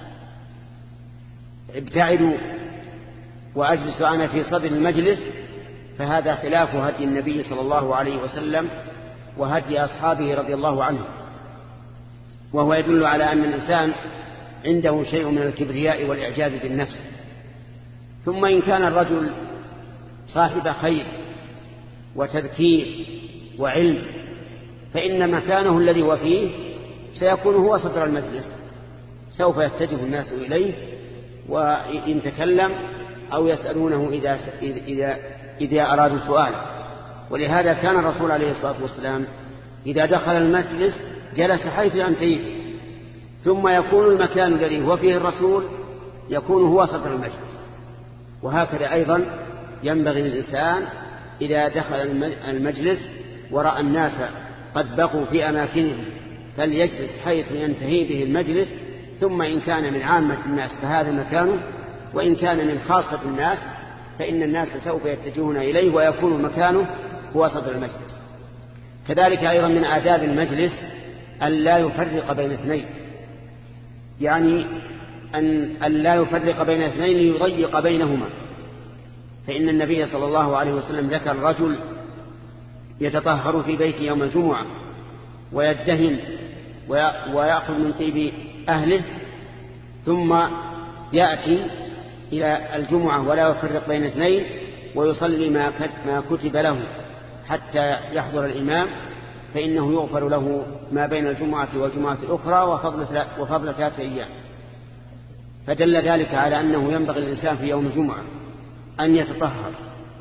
ابتعدوا وأجلس أنا في صدر المجلس، فهذا خلاف هدي النبي صلى الله عليه وسلم وهدي أصحابه رضي الله عنهم. وهو يدل على أن الإنسان عنده شيء من الكبرياء والإعجاب بالنفس. ثم إن كان الرجل صاحب خير وتذكير وعلم فإن مكانه الذي هو فيه سيكون هو صدر المجلس، سوف يتجه الناس إليه وإن تكلم أو يسألونه إذا, إذا, إذا أرادوا سؤال. ولهذا كان الرسول عليه الصلاة والسلام إذا دخل المجلس جلس حيث ينتهي، ثم يكون المكان الذي هو فيه الرسول يكون هو صدر المجلس. وهكذا أيضا ينبغي للإنسان إذا دخل المجلس ورأى الناس قد بقوا في أماكنهم فليجلس حيث ينتهي به المجلس، ثم إن كان من عامة الناس فهذا مكانه، وإن كان من خاصة الناس فإن الناس سوف يتجهون إليه ويكون مكانه هو صدر المجلس. كذلك أيضا من آداب المجلس أن لا يفرق بين اثنين، يعني أن لا يفرق بين اثنين ليضيق بينهما. فإن النبي صلى الله عليه وسلم ذكر رجل يتطهر في بيته يوم الجمعة ويدهن ويأخذ من طيب أهله، ثم يأتي إلى الجمعة ولا يفرق بين اثنين ويصلي ما كتب له حتى يحضر الإمام، فإنه يغفر له ما بين الجمعة والجمعة الأخرى وفضل, وفضل ثلاثة أيام. فدل ذلك على أنه ينبغي الإنسان في يوم الجمعة أن يتطهر،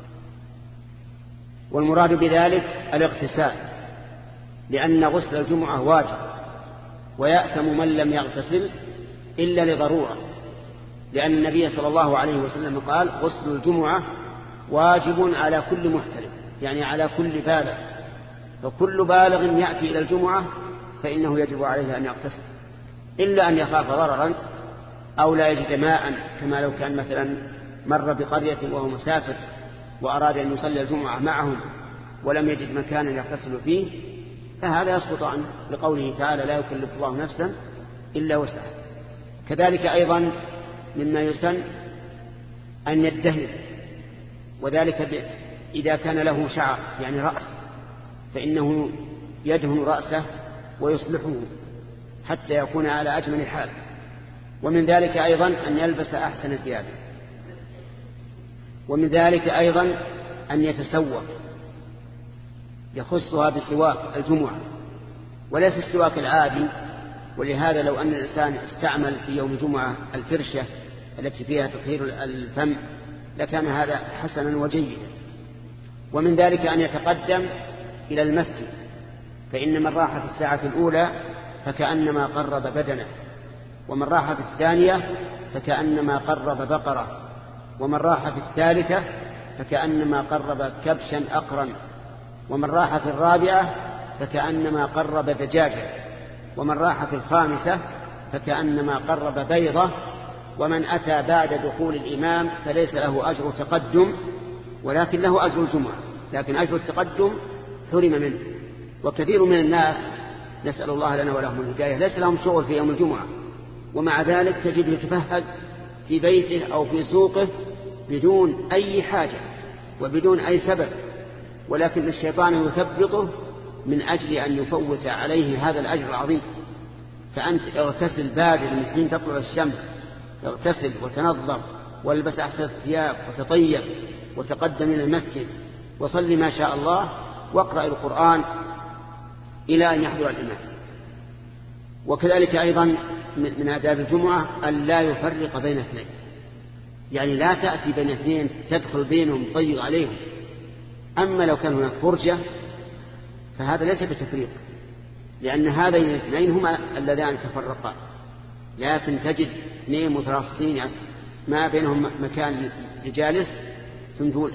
والمراد بذلك الاغتسال، لأن غسل الجمعة واجب، ويأثم من لم يغتسل إلا لضرورة، لأن النبي صلى الله عليه وسلم قال غسل الجمعة واجب على كل محترم، يعني على كل بالغ، فكل بالغ يأتي إلى الجمعة فإنه يجب عليه أن يغتسل، إلا أن يخاف ضررا أو لا يجد ماء، كما لو كان مثلا مر بقرية وهو مسافر وأراد أن يصلي الجمعة معهم ولم يجد مكانا يغتسل فيه، فهذا يسقط عنه، لقوله تعالى لا يكلف الله نفسا إلا وسعها. كذلك أيضا مما يسن أن يدهن، وذلك إذا كان له شعر يعني رأس فإنه يدهن رأسه ويصلحه حتى يكون على أجمل حال. ومن ذلك أيضا أن يلبس أحسن ثيابه، ومن ذلك أيضا أن يتسوق، يخصها بسواك الجمعة وليس السواك العادي. ولهذا لو أن الإنسان استعمل في يوم الجمعة الفرشة التي فيها تطهير الفم لكان هذا حسنا وجيدا. ومن ذلك أن يتقدم إلى المسجد، فإن من راح في الساعة الأولى فكأنما قرب بدنه، ومن راح في الثانية فكأنما قرب بقرة، ومن راح في الثالثة فكأنما قرب كبشا أقرا، ومن راح في الرابعة فكأنما قرب دجاجة، ومن راح في الخامسة فكأنما قرب بيضة. ومن أتى بعد دخول الإمام فليس له أجر تقدم ولكن له أجر الجمعة، لكن أجر التقدم حرم منه. وكثير من الناس نسأل الله لنا ولهم الهداية ليس لهم شغل في يوم الجمعة، ومع ذلك تجد يتفهد في بيته أو في سوقه بدون أي حاجة وبدون أي سبب، ولكن الشيطان يثبطه من أجل أن يفوت عليه هذا الأجر العظيم. فأنت اغتسل بادر من حين تطلع الشمس، اغتسل وتنظر والبس أحسن الثياب وتطيب وتقدم إلى المسجد وصلي ما شاء الله واقرأ القرآن إلى أن يحضر الإمام. وكذلك أيضا من آداب الجمعة أن لا يفرق بين اثنين، يعني لا تأتي بين اثنين تدخل بينهم تضيق عليهم. أما لو كان هناك فرجة فهذا ليس بتفريق، لأن هذين الاثنين هما اللذان تفرقا، لكن تجد اثنين متراصين ما بينهم مكان لجالس ثم تقول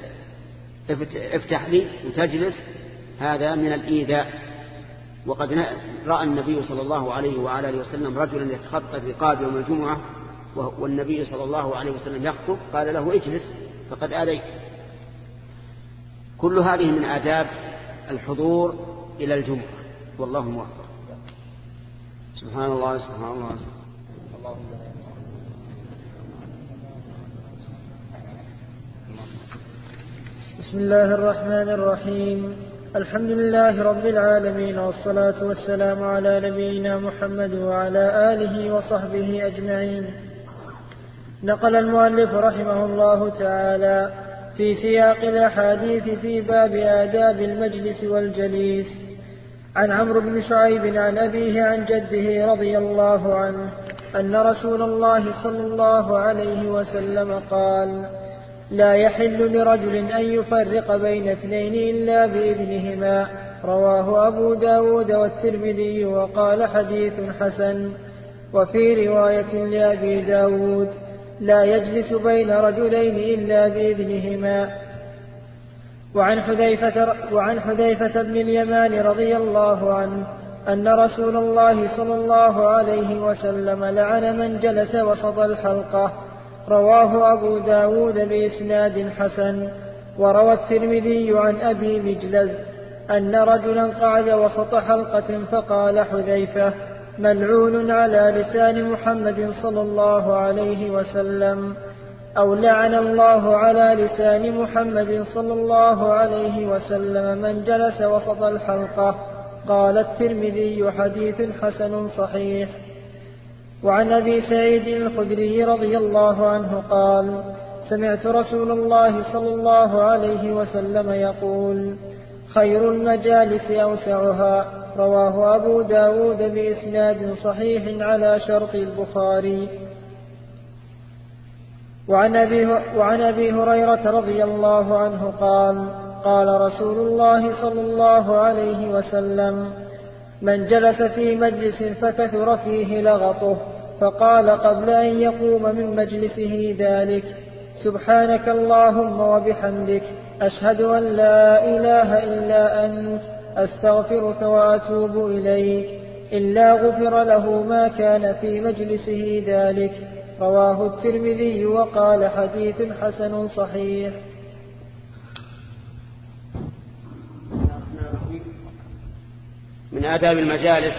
افتح لي وتجلس، هذا من الإيذاء. وقد رأى النبي صلى الله عليه وعلى آله وسلم رجلا يتخطى الرقاب يوم الجمعة والنبي صلى الله عليه وسلم يخطب، قال له اجلس فقد آذيت. كل هذه من آداب الحضور إلى الجمعة، والله موفق. سبحان الله سبحان الله بسم الله الرحمن الرحيم. الحمد لله رب العالمين، والصلاة والسلام على نبينا محمد وعلى آله وصحبه أجمعين. نقل المؤلف رحمه الله تعالى في سياق الأحاديث في باب آداب المجلس والجليس عن عمرو بن شعيب عن أبيه عن جده رضي الله عنه أن رسول الله صلى الله عليه وسلم قال: لا يحل لرجل أن يفرق بين اثنين إلا بإذنهما. رواه أبو داود والترمذي وقال حديث حسن. وفي رواية لأبي داود: لا يجلس بين رجلين إلا بإذنهما. وعن حذيفة, وعن حذيفة بن اليمان رضي الله عنه أن رسول الله صلى الله عليه وسلم لعن من جلس وسط الحلقة. رواه أبو داود بإسناد حسن. وروى الترمذي عن أبي مجلز أن رجلا قعد وسط حلقة فقال حذيفة: ملعون على لسان محمد صلى الله عليه وسلم، أو لعن الله على لسان محمد صلى الله عليه وسلم من جلس وسط الحلقة. قال الترمذي: حديث حسن صحيح. وعن أبي سعيد الخدري رضي الله عنه قال: سمعت رسول الله صلى الله عليه وسلم يقول: خير المجالس أوسعها. رواه أبو داود بإسناد صحيح على شرط البخاري. وعن أبي, وعن أبي هريرة رضي الله عنه قال: قال رسول الله صلى الله عليه وسلم: من جلس في مجلس فكثر فيه لغطه فقال قبل أن يقوم من مجلسه ذلك: سبحانك اللهم وبحمدك، أشهد أن لا إله إلا أنت، أستغفرك وأتوب إليك، إلا غفر له ما كان في مجلسه ذلك. رواه الترمذي وقال: حديث حسن صحيح. من آداب المجالس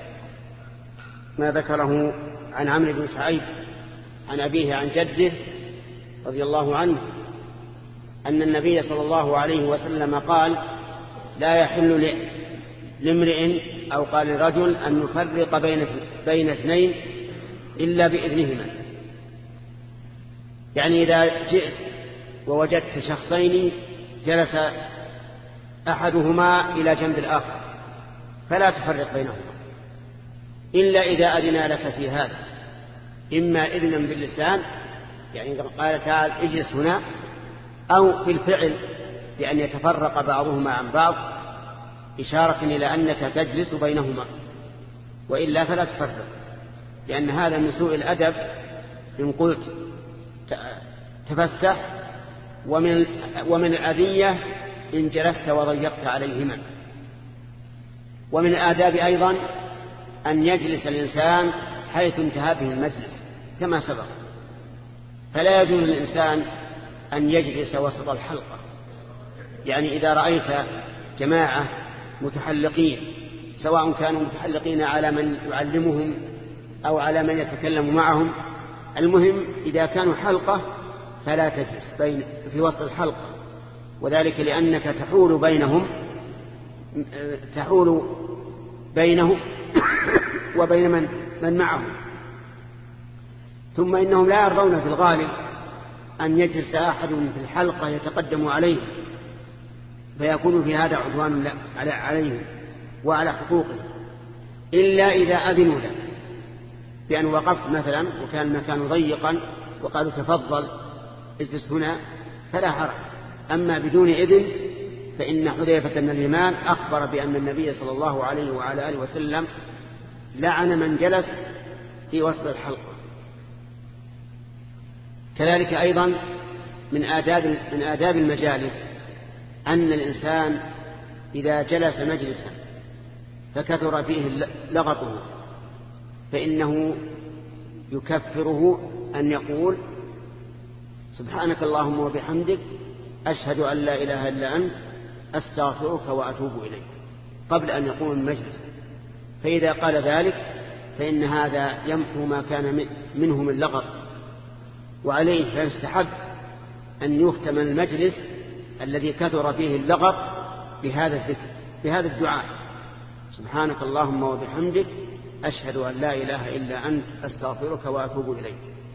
ما ذكره عن عمرو بن شعيب عن أبيه عن جده رضي الله عنه أن النبي صلى الله عليه وسلم قال: لا يحل لامرئ أو قال لرجل أن يفرق بين بين اثنين إلا بإذنهما. يعني إذا جئت ووجدت شخصين جلس أحدهما إلى جنب الآخر فلا تفرق بينهما إلا إذا أذن لك في هذا، إما إذنا باللسان يعني قال تعالى اجلس هنا، أو في الفعل بأن يتفرق بعضهما عن بعض إشارة إلى أنك تجلس بينهما، وإلا فلا تفرق، لأن هذا من سوء الأدب إن قلت تفسح، ومن ومن الأذية إن جلست وضيقت عليهما. ومن الآداب أيضا أن يجلس الإنسان حيث انتهى به المجلس كما سبق، فلا يجوز للإنسان أن يجلس وسط الحلقة. يعني إذا رأيت جماعة متحلقين سواء كانوا متحلقين على من يعلمهم أو على من يتكلم معهم، المهم إذا كانوا حلقة فلا تجلس بين في وسط الحلقة، وذلك لأنك تحول بينهم تحول بينهم وبين من, من معهم. ثم إنهم لا يرضون في الغالب أن يجلس أحد في الحلقة يتقدم عليه، فيكون في هذا عدوان عليهم وعلى حقوقهم، إلا إذا أذنوا لك بأن وقفت مثلا وكان المكان ضيقا وقالوا تفضل اجلس هنا فلا حرج. أما بدون إذن فإن حذيفة بن اليمان أخبر بأن النبي صلى الله عليه وعلى آله وسلم لعن من جلس في وسط الحلقة. كذلك أيضا من آداب من آداب المجالس أن الإنسان إذا جلس مجلسا فكثر فيه لغطه فإنه يكفره أن يقول سبحانك اللهم وبحمدك، أشهد أن لا إله إلا أنت، أستغفرك وأتوب إليك، قبل أن يقوم المجلس. فإذا قال ذلك فإن هذا يمحو ما كان منه من لغط، وعليه فيستحب أن يختم المجلس الذي كثر فيه اللغط بهذا الذكر بهذا الدعاء: سبحانك اللهم وبحمدك، أشهد أن لا إله إلا أنت، أستغفرك وأتوب إليك.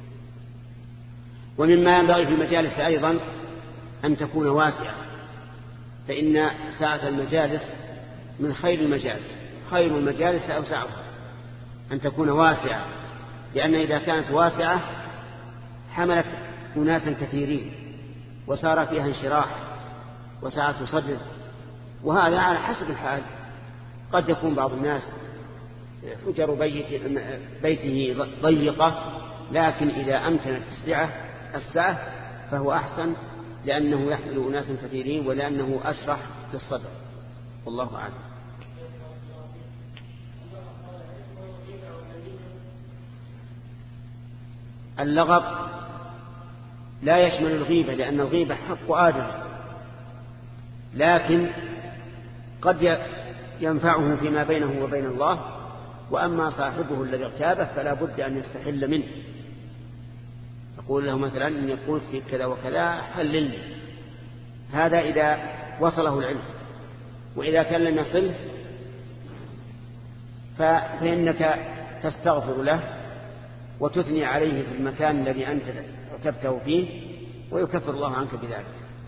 ومما ينبغي في المجالس أيضا أن تكون واسعة، فإن ساعة المجالس من خير المجالس، خير المجالس أوسعها، أن تكون واسعة، لأن إذا كانت واسعة حملت أناسا كثيرين وصار فيها انشراح وسعة صدر، وهذا على حسب الحال. قد يكون بعض الناس حجر بيته ضيقة، لكن إذا أمكنت السعة السعة فهو أحسن لأنه يحمل أناسا كثيرين ولأنه أشرح في الصدر. والله أعلم. اللغط لا يشمل الغيبة لأن الغيبة حق آدم، لكن قد ينفعه فيما بينه وبين الله، وأما صاحبه الذي اغتابه فلا بد أن يستحل منه. يقول له مثلا إن يقول في كذا وكذا حللني، هذا إذا وصله العلم. وإذا كان لم يصله فإنك تستغفر له وتثني عليه في المكان الذي أنت اغتبته فيه ويكفر الله عنك بذلك.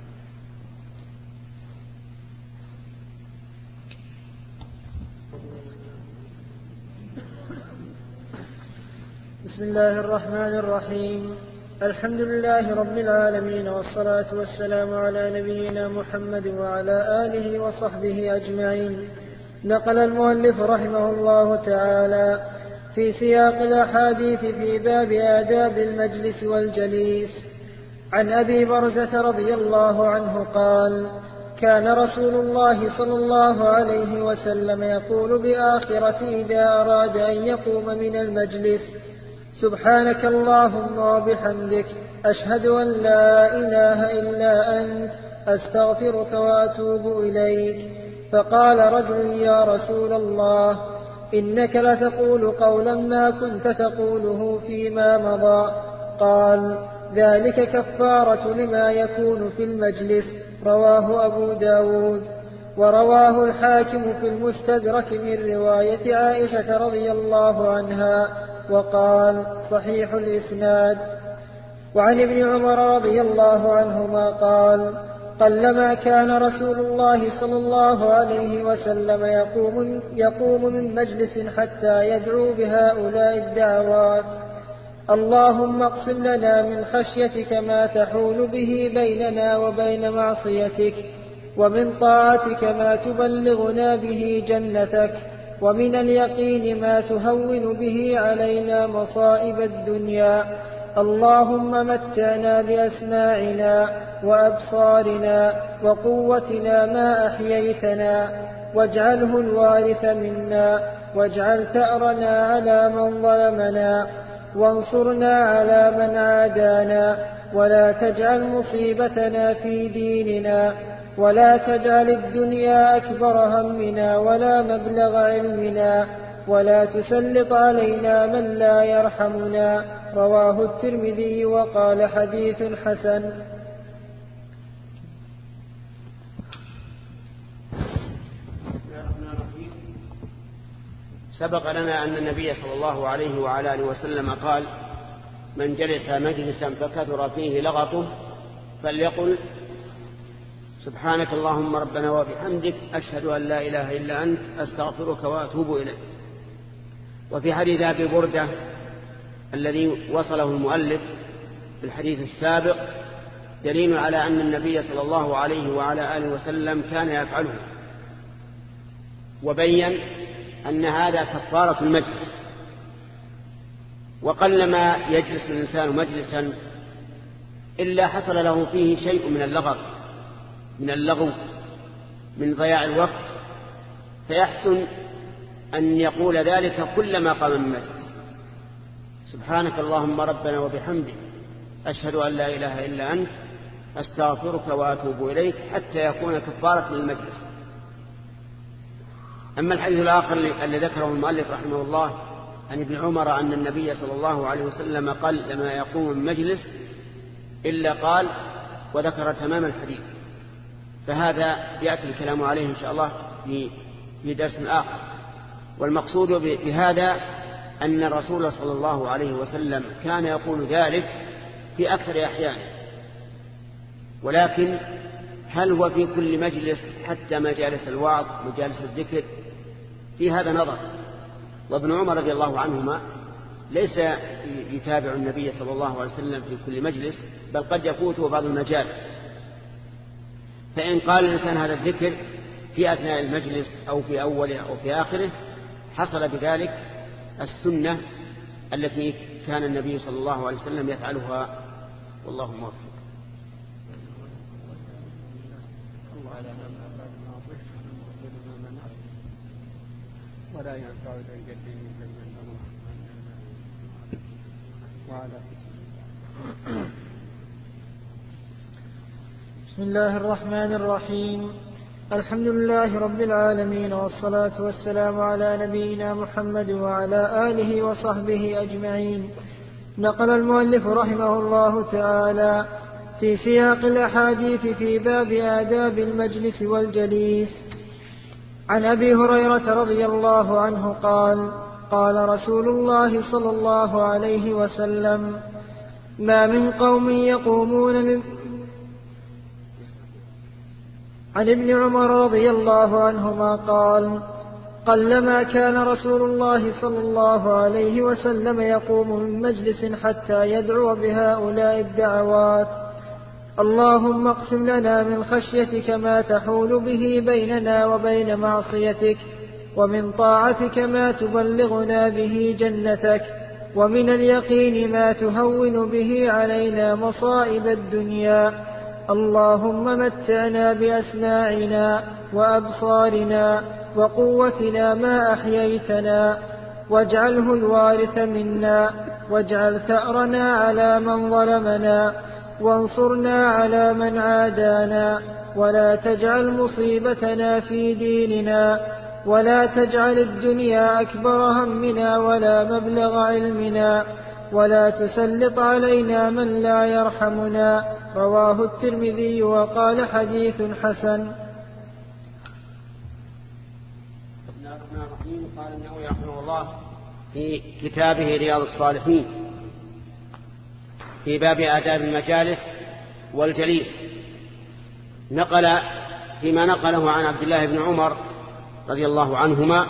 بسم الله الرحمن الرحيم. الحمد لله رب العالمين، والصلاة والسلام على نبينا محمد وعلى آله وصحبه أجمعين. نقل المؤلف رحمه الله تعالى في سياق الأحاديث في باب آداب المجلس والجليس عن أبي برزة رضي الله عنه قال: كان رسول الله صلى الله عليه وسلم يقول بآخرة إذا أراد أن يقوم من المجلس: سبحانك اللهم وبحمدك، أشهد أن لا إله إلا أنت، أستغفرك وأتوب إليك. فقال رجل: يا رسول الله، إنك لتقول قولا ما كنت تقوله فيما مضى. قال: ذلك كفارة لما يكون في المجلس. رواه أبو داود. ورواه الحاكم في المستدرك من رواية عائشة رضي الله عنها، وقال: صحيح الإسناد. وعن ابن عمر رضي الله عنهما قال: قلما كان رسول الله صلى الله عليه وسلم يقوم, يقوم من مجلس حتى يدعو بهؤلاء الدعوات: اللهم اقسم لنا من خشيتك ما تحول به بيننا وبين معصيتك، ومن طاعتك ما تبلغنا به جنتك، ومن اليقين ما تهون به علينا مصائب الدنيا، اللهم متعنا بأسماعنا وأبصارنا وقوتنا ما أحييتنا، واجعله الوارث منا، واجعل ثأرنا على من ظلمنا، وانصرنا على من عادانا، ولا تجعل مصيبتنا في ديننا، ولا تجعل الدنيا أكبر همنا ولا مبلغ علمنا، ولا تسلط علينا من لا يرحمنا. رواه الترمذي وقال: حديث حسن. سبق لنا أن النبي صلى الله عليه وعلى آله وسلم قال: من جلس مجلسا فكثر فيه لغطه فليقل: سبحانك اللهم ربنا وبحمدك، أشهد أن لا إله إلا أنت، أستغفرك وأتوب إليك. وفي حديث أبي بردة الذي وصله المؤلف في الحديث السابق دليل على أن النبي صلى الله عليه وعلى آله وسلم كان يفعله، وبين أن هذا كفارة المجلس. وقلما يجلس الإنسان مجلسا إلا حصل له فيه شيء من اللغط، من اللغو، من ضياع الوقت، فيحسن أن يقول ذلك كلما قام من مجلس: سبحانك اللهم ربنا وبحمدك، أشهد أن لا إله إلا أنت، أستغفرك وأتوب إليك، حتى يكون كفارة للمجلس. أما الحديث الآخر الذي ذكره المؤلف رحمه الله عن ابن عمر أن النبي صلى الله عليه وسلم قال لما يقوم من مجلس إلا قال، وذكر تمام الحديث، فهذا يأتي الكلام عليه إن شاء الله في درس آخر. والمقصود بهذا أن الرسول صلى الله عليه وسلم كان يقول ذلك في أكثر أحيانه، ولكن هل هو في كل مجلس حتى مجالس الوعظ مجالس الذكر؟ في هذا نظر. وابن عمر رضي الله عنهما ليس يتابع النبي صلى الله عليه وسلم في كل مجلس، بل قد يفوته بعض المجالس، فإن قال الإنسان هذا الذكر في أثناء المجلس أو في أوله أو في آخره حصل بذلك السنة التي كان النبي صلى الله عليه وسلم يفعلها، والله موفق. ولا ينفع ذا الجد من وعلى بسم الله الرحمن الرحيم. الحمد لله رب العالمين، والصلاة والسلام على نبينا محمد وعلى آله وصحبه أجمعين. نقل المؤلف رحمه الله تعالى في سياق الأحاديث في باب آداب المجلس والجليس عن أبي هريرة رضي الله عنه قال: قال رسول الله صلى الله عليه وسلم: ما من قوم يقومون من عن ابن عمر رضي الله عنهما قال: قلما كان رسول الله صلى الله عليه وسلم يقوم من مجلس حتى يدعو بهؤلاء الدعوات: اللهم اقسم لنا من خشيتك ما تحول به بيننا وبين معصيتك، ومن طاعتك ما تبلغنا به جنتك، ومن اليقين ما تهون به علينا مصائب الدنيا، اللهم متعنا بأسماعنا وأبصارنا وقوتنا ما أحييتنا، واجعله الوارث منا، واجعل ثأرنا على من ظلمنا، وانصرنا على من عادانا، ولا تجعل مصيبتنا في ديننا، ولا تجعل الدنيا أكبر همنا ولا مبلغ علمنا، ولا تسلط علينا من لا يرحمنا. رواه الترمذي وقال حديث حسن. قال النووي رحمه الله في كتابه رياض الصالحين في باب آداب المجالس والجليس، نقل فيما نقله عن عبد الله بن عمر رضي الله عنهما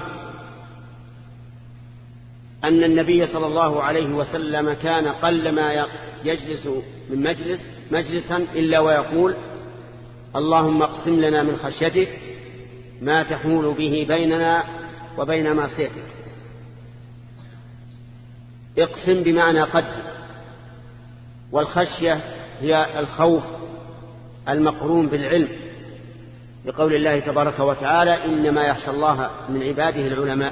أن النبي صلى الله عليه وسلم كان قلما يجلس من مجلس مجلسا إلا ويقول: اللهم اقسم لنا من خشيتك ما تحول به بيننا وبين معصيتك. اقسم بمعنى قدر، والخشية هي الخوف المقرون بالعلم، لقول الله تبارك وتعالى: إنما يخشى الله من عباده العلماء.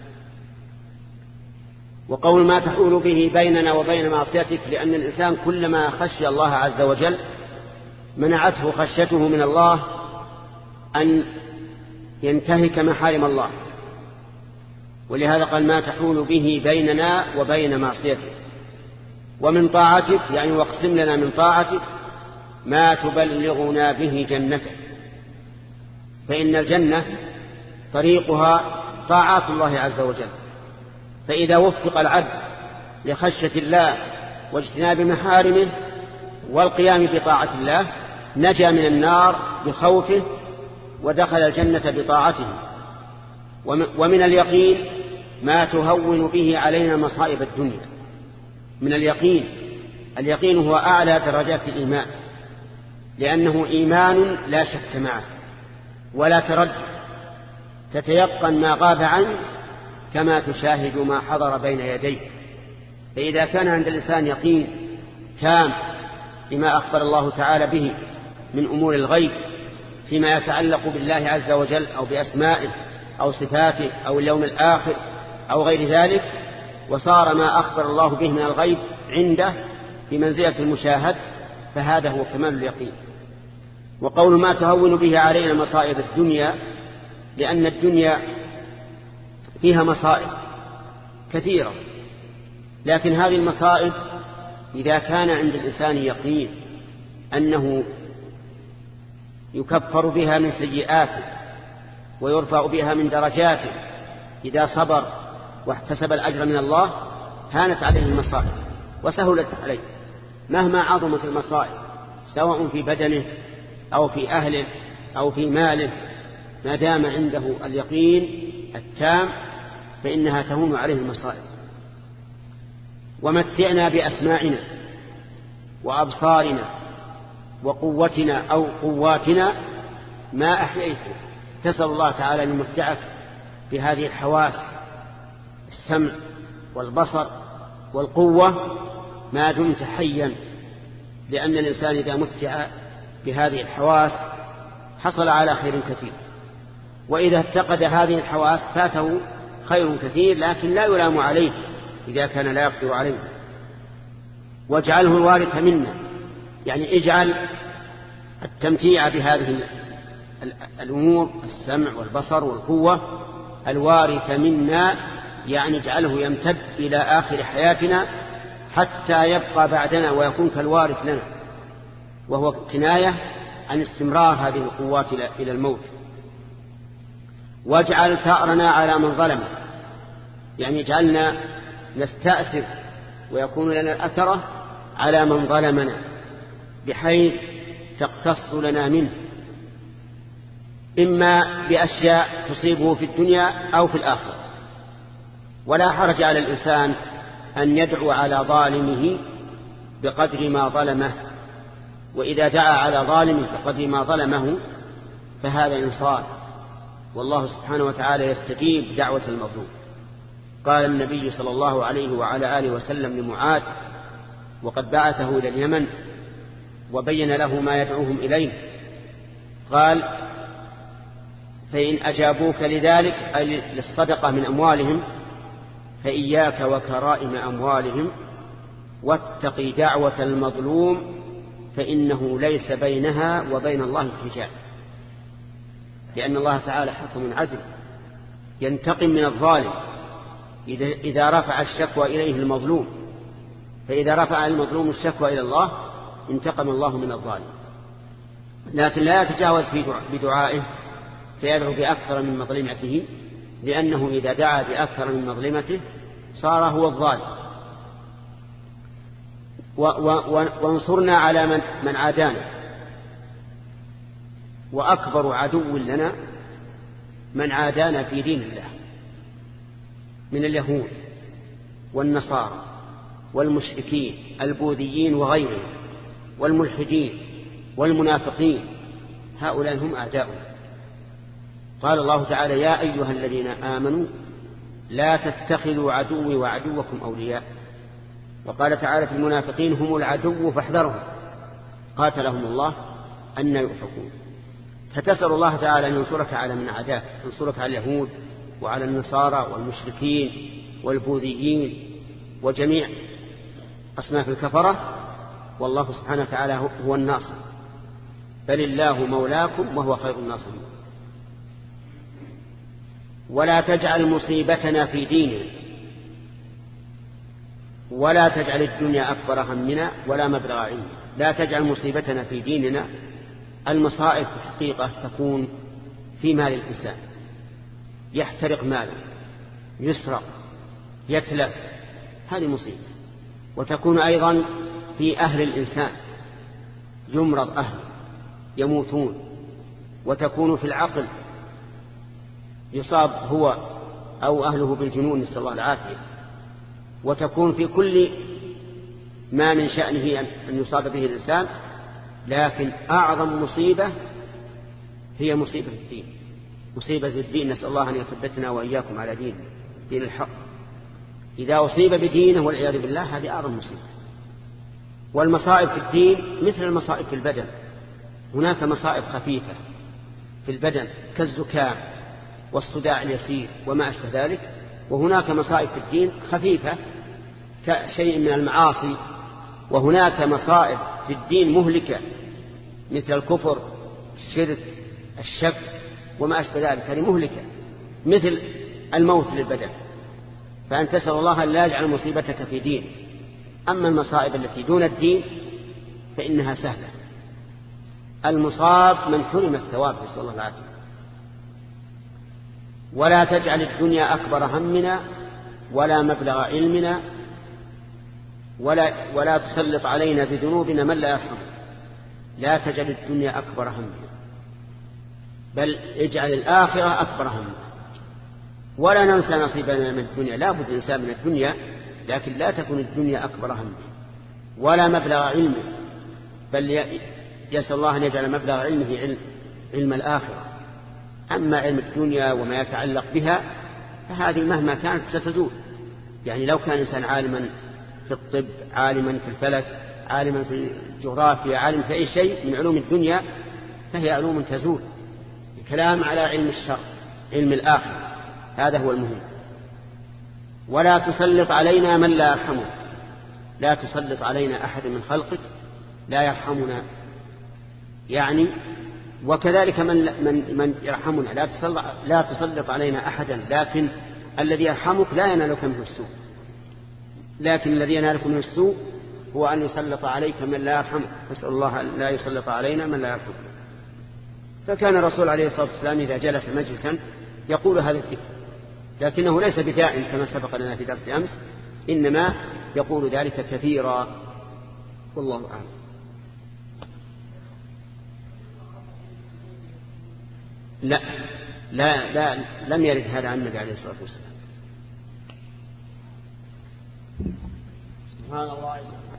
وقول ما تحول به بيننا وبين معصيتك، لأن الإنسان كلما خشي الله عز وجل منعته خشيته من الله أن ينتهك محارم الله، ولهذا قال: ما تحول به بيننا وبين معصيتك. ومن طاعتك يعني واقسم لنا من طاعتك ما تبلغنا به جنتك، فإن الجنة طريقها طاعات الله عز وجل، فإذا وفق العبد لخشية الله واجتناب محارمه والقيام بطاعة الله نجا من النار بخوفه ودخل الجنة بطاعته. ومن اليقين ما تهون به علينا مصائب الدنيا. من اليقين، اليقين هو أعلى درجات الإيمان، لأنه إيمان لا شك معه ولا تردد، تتيقن ما غاب عنه كما تشاهد ما حضر بين يديك. فإذا كان عند الإنسان يقين تام بما أخبر الله تعالى به من أمور الغيب فيما يتعلق بالله عز وجل أو بأسمائه أو صفاته أو اليوم الآخر أو غير ذلك، وصار ما أخبر الله به من الغيب عنده في منزلة المشاهد، فهذا هو كمال اليقين. وقول ما تهون به علينا مصائب الدنيا، لأن الدنيا فيها مصائب كثيرة، لكن هذه المصائب إذا كان عند الإنسان يقين أنه يكفر بها من سيئاته ويرفع بها من درجاته إذا صبر واحتسب الأجر من الله، هانت عليه المصائب وسهلت عليه مهما عظمت المصائب، سواء في بدنه أو في أهله أو في ماله، ما دام عنده اليقين التام فإنها تهون عليه المصائب. ومتعنا بأسماعنا وأبصارنا وقوتنا أو قواتنا ما أحييتنا. تسأل الله تعالى أن يمتعك بهذه الحواس، السمع والبصر والقوة، ما دمت حيا، لأن الإنسان إذا متع بهذه الحواس حصل على خير كثير. وإذا افتقد هذه الحواس فاته خير كثير، لكن لا يلام عليه إذا كان لا يقدر عليه. واجعله الوارث منا، يعني اجعل التمتيع بهذه الأمور السمع والبصر والقوة الوارث منا، يعني اجعله يمتد إلى آخر حياتنا حتى يبقى بعدنا ويكون كالوارث لنا، وهو كناية عن استمرار هذه القوات إلى الموت. واجعل ثأرنا على من ظلم، يعني اجعلنا نستأثر ويكون لنا الأثرة على من ظلمنا بحيث تقتص لنا منه، إما بأشياء تصيبه في الدنيا أو في الآخرة. ولا حرج على الإنسان أن يدعو على ظالمه بقدر ما ظلمه، وإذا دعا على ظالمه بقدر ما ظلمه فهذا إنصاف، والله سبحانه وتعالى يستجيب دعوة المظلوم. قال النبي صلى الله عليه وعلى آله وسلم لمعاذ وقد بعثه إلى اليمن وبين له ما يدعوهم إليه، قال: فإن أجابوك لذلك أي للصدقة من أموالهم فإياك وكرائم أموالهم واتقي دعوة المظلوم فإنه ليس بينها وبين الله حجاب، لأن الله تعالى حكم عدل ينتقم من الظالم إذا رفع الشكوى إليه المظلوم، فإذا رفع المظلوم الشكوى إلى الله انتقم الله من الظالم. لكن لا يتجاوز بدعائه فيدعو بأكثر من مظلمته، لأنه إذا دعا بأكثر من مظلمته صار هو الظالم. وانصرنا على من, من عادانا، وأكبر عدو لنا من عادانا في دين الله من اليهود والنصارى والمشركين البوذيين وغيرهم والملحدين والمنافقين، هؤلاء هم أعداؤنا. قال الله تعالى: يا أيها الذين آمنوا لا تتخذوا عدوي وعدوكم أولياء. وقال تعالى في المنافقين: هم العدو فاحذرهم قاتلهم الله أن يؤفكون. فتسأل الله تعالى أن ينصرك على من عداك، ينصرك على اليهود وعلى النصارى والمشركين والبوذيين وجميع أصناف الكفرة، والله سبحانه وتعالى هو الناصر، بل الله مولاكم وهو خير الناصرين. ولا تجعل مصيبتنا في ديننا، ولا تجعل الدنيا أكبر همنا ولا مبلغ علمنا. لا تجعل مصيبتنا في ديننا. المصائب في الحقيقة تكون في مال الإنسان، يحترق ماله، يسرق، يتلف، هذه مصيبة. وتكون أيضا في أهل الإنسان، يمرض أهله يموتون. وتكون في العقل، يصاب هو أو أهله بالجنون، نسأل الله العافية. وتكون في كل ما من شأنه أن يصاب به الإنسان. لكن أعظم مصيبة هي مصيبة الدين، مصيبة الدين. نسأل الله أن يثبتنا وإياكم على دين دين الحق. إذا أصيب بدينه والعياذ بالله هذه أعظم مصيبة. والمصائب في الدين مثل المصائب في البدن، هناك مصائب خفيفة في البدن كالزكام والصداع اليسير وما أشبه ذلك، وهناك مصائب في الدين خفيفة كشيء من المعاصي. وهناك مصائب في الدين مهلكة مثل الكفر، الشرك، الشك وما أشبه ذلك، هذه مهلكة مثل الموت للبدن. فأن تسأل الله أن لا يجعل مصيبتك في دين. أما المصائب التي دون الدين فإنها سهلة. المصاب من حرم الثواب، نسأل الله العافية. ولا تجعل الدنيا أكبر همنا ولا مبلغ علمنا ولا, ولا تسلط علينا بذنوبنا من لا يرحم. لا تجعل الدنيا أكبر همنا، بل اجعل الآخرة أكبر همنا. ولا ننسى نصيبنا من الدنيا، لا بد الإنسان من الدنيا، لكن لا تكون الدنيا أكبر همنا ولا مبلغ علمه، بل يسأل الله أن يجعل مبلغ علمه علم, علم الآخرة. أما علم الدنيا وما يتعلق بها فهذه مهما كانت ستزول. يعني لو كان إنسان عالما في الطب، عالما في الفلك، عالما في الجغرافيا، عالم في أي شيء من علوم الدنيا، فهي علوم تزول. الكلام على علم الشر، علم الآخر، هذا هو المهم. ولا تسلط علينا من لا يرحمنا، لا تسلط علينا أحد من خلقك لا يرحمنا، يعني وكذلك من من من يرحمنا لا تسلط لا تسلط علينا أحدا، لكن الذي يرحمك لا ينالك منه السوء، لكن الذي ينالك منه السوء هو أن يسلط عليك من لا يرحمك، نسأل الله أن لا يسلط علينا من لا يرحمك. فكان الرسول عليه الصلاة والسلام إذا جلس مجلسا يقول هذا الذكر، لكنه ليس بدائم كما سبق لنا في درس أمس، إنما يقول ذلك كثيرا، والله أعلم. لا لا لا لم يرد هذا عن النبي عليه الصلاة والسلام. سبحان الله.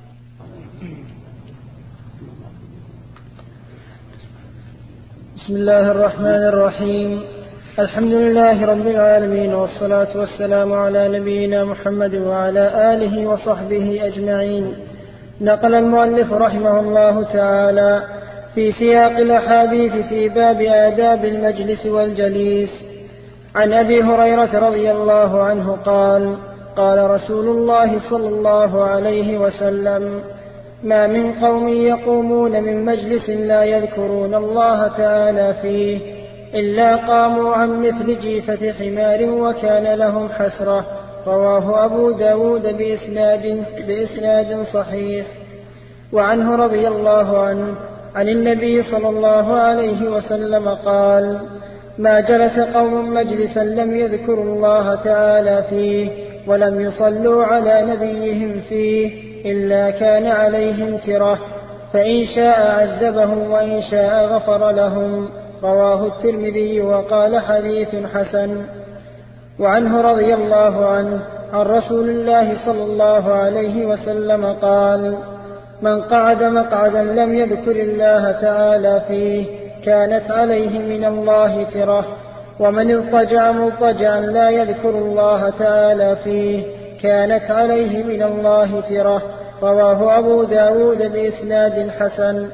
بسم الله الرحمن الرحيم. الحمد لله رب العالمين، والصلاة والسلام على نبينا محمد وعلى آله وصحبه أجمعين. نقل المؤلف رحمه الله تعالى في سياق الأحاديث في باب آداب المجلس والجليس عن أبي هريرة رضي الله عنه قال: قال رسول الله صلى الله عليه وسلم: ما من قوم يقومون من مجلس لا يذكرون الله تعالى فيه إلا قاموا عن مثل جيفة حمار وكان لهم حسرة. رواه أبو داود بإسناد, بإسناد صحيح. وعنه رضي الله عنه عن النبي صلى الله عليه وسلم قال: ما جلس قوم مجلسا لم يذكروا الله تعالى فيه ولم يصلوا على نبيهم فيه إلا كان عليهم ترة، فإن شاء عذبهم وإن شاء غفر لهم. رواه الترمذي وقال حديث حسن. وعنه رضي الله عنه عن رسول الله صلى الله عليه وسلم قال: من قعد مقعدا لم يذكر الله تعالى فيه كانت عليه من الله ترة، ومن اضطجع مضطجعا لا يذكر الله تعالى فيه كانت عليه من الله ترة. رواه أبو داود بإسناد حسن.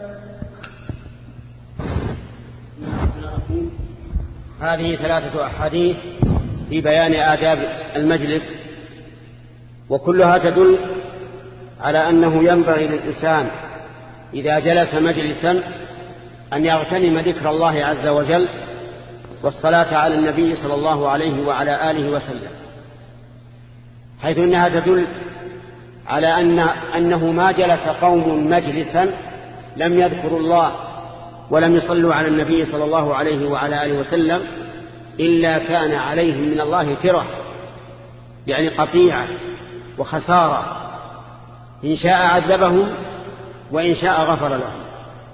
هذه ثلاثة أحاديث في بيان آداب المجلس، وكلها تدل على أنه ينبغي للإنسان إذا جلس مجلسا أن يغتنم ذكر الله عز وجل والصلاة على النبي صلى الله عليه وعلى آله وسلم، حيث أنها تدل على أن أنه ما جلس قوم مجلسا لم يذكروا الله ولم يصلوا على النبي صلى الله عليه وعلى آله وسلم إلا كان عليهم من الله ترة، يعني قطيعة وخسارة، إن شاء عذبهم وإن شاء غفر لهم.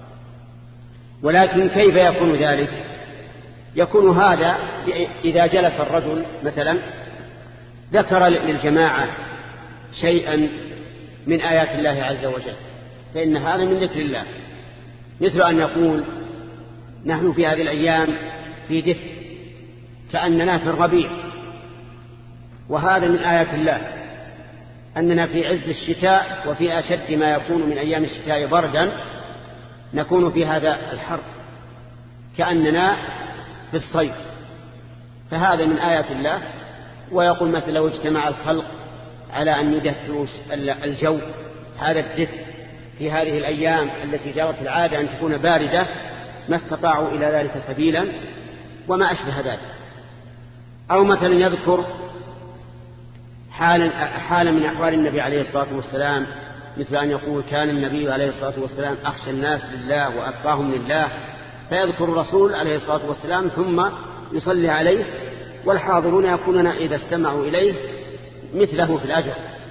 ولكن كيف يكون ذلك؟ يكون هذا إذا جلس الرجل مثلا ذكر للجماعة شيئا من آيات الله عز وجل، فإن هذا من ذكر الله، مثل أن يقول: نحن في هذه الأيام في دفء كأننا في الربيع، وهذا من آيات الله، أننا في عز الشتاء وفي أشد ما يكون من أيام الشتاء بردا نكون في هذا الحر كأننا في الصيف، فهذا من آيات الله. ويقول مثل لو اجتمع الخلق على أن يدفئوا الجو، هذا الدفء في هذه الأيام التي جرت العادة أن تكون باردة ما استطاعوا إلى ذلك سبيلا، وما أشبه ذلك. أو مثلا يذكر حالا حالا من أحوال النبي عليه الصلاة والسلام، مثل أن يقول: كان النبي عليه الصلاة والسلام أخشى الناس لله وأتقاهم لله، فيذكر الرسول عليه الصلاة والسلام ثم يصلي عليه، والحاضرون يكونون إذا استمعوا إليه مثله في الأجر.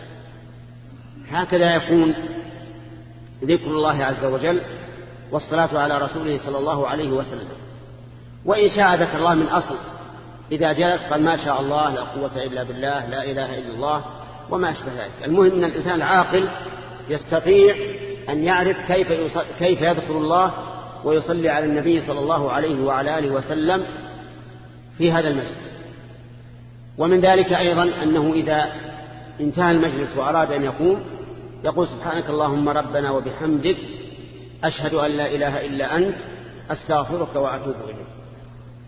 هكذا يكون ذكر الله عز وجل والصلاة على رسوله صلى الله عليه وسلم. وإن شاء ذكر الله من أصل، إذا جلس قال: ما شاء الله لا قوة إلا بالله، لا إله إلا الله، وما أشبه ذلك. المهم أن الإنسان العاقل يستطيع أن يعرف كيف كيف يذكر الله ويصلي على النبي صلى الله عليه وعلى آله وسلم في هذا المجلس. ومن ذلك أيضا أنه إذا انتهى المجلس وأراد أن يقوم يقول: سبحانك اللهم ربنا وبحمدك أشهد أن لا إله إلا أنت أستغفرك وأتوب إليك.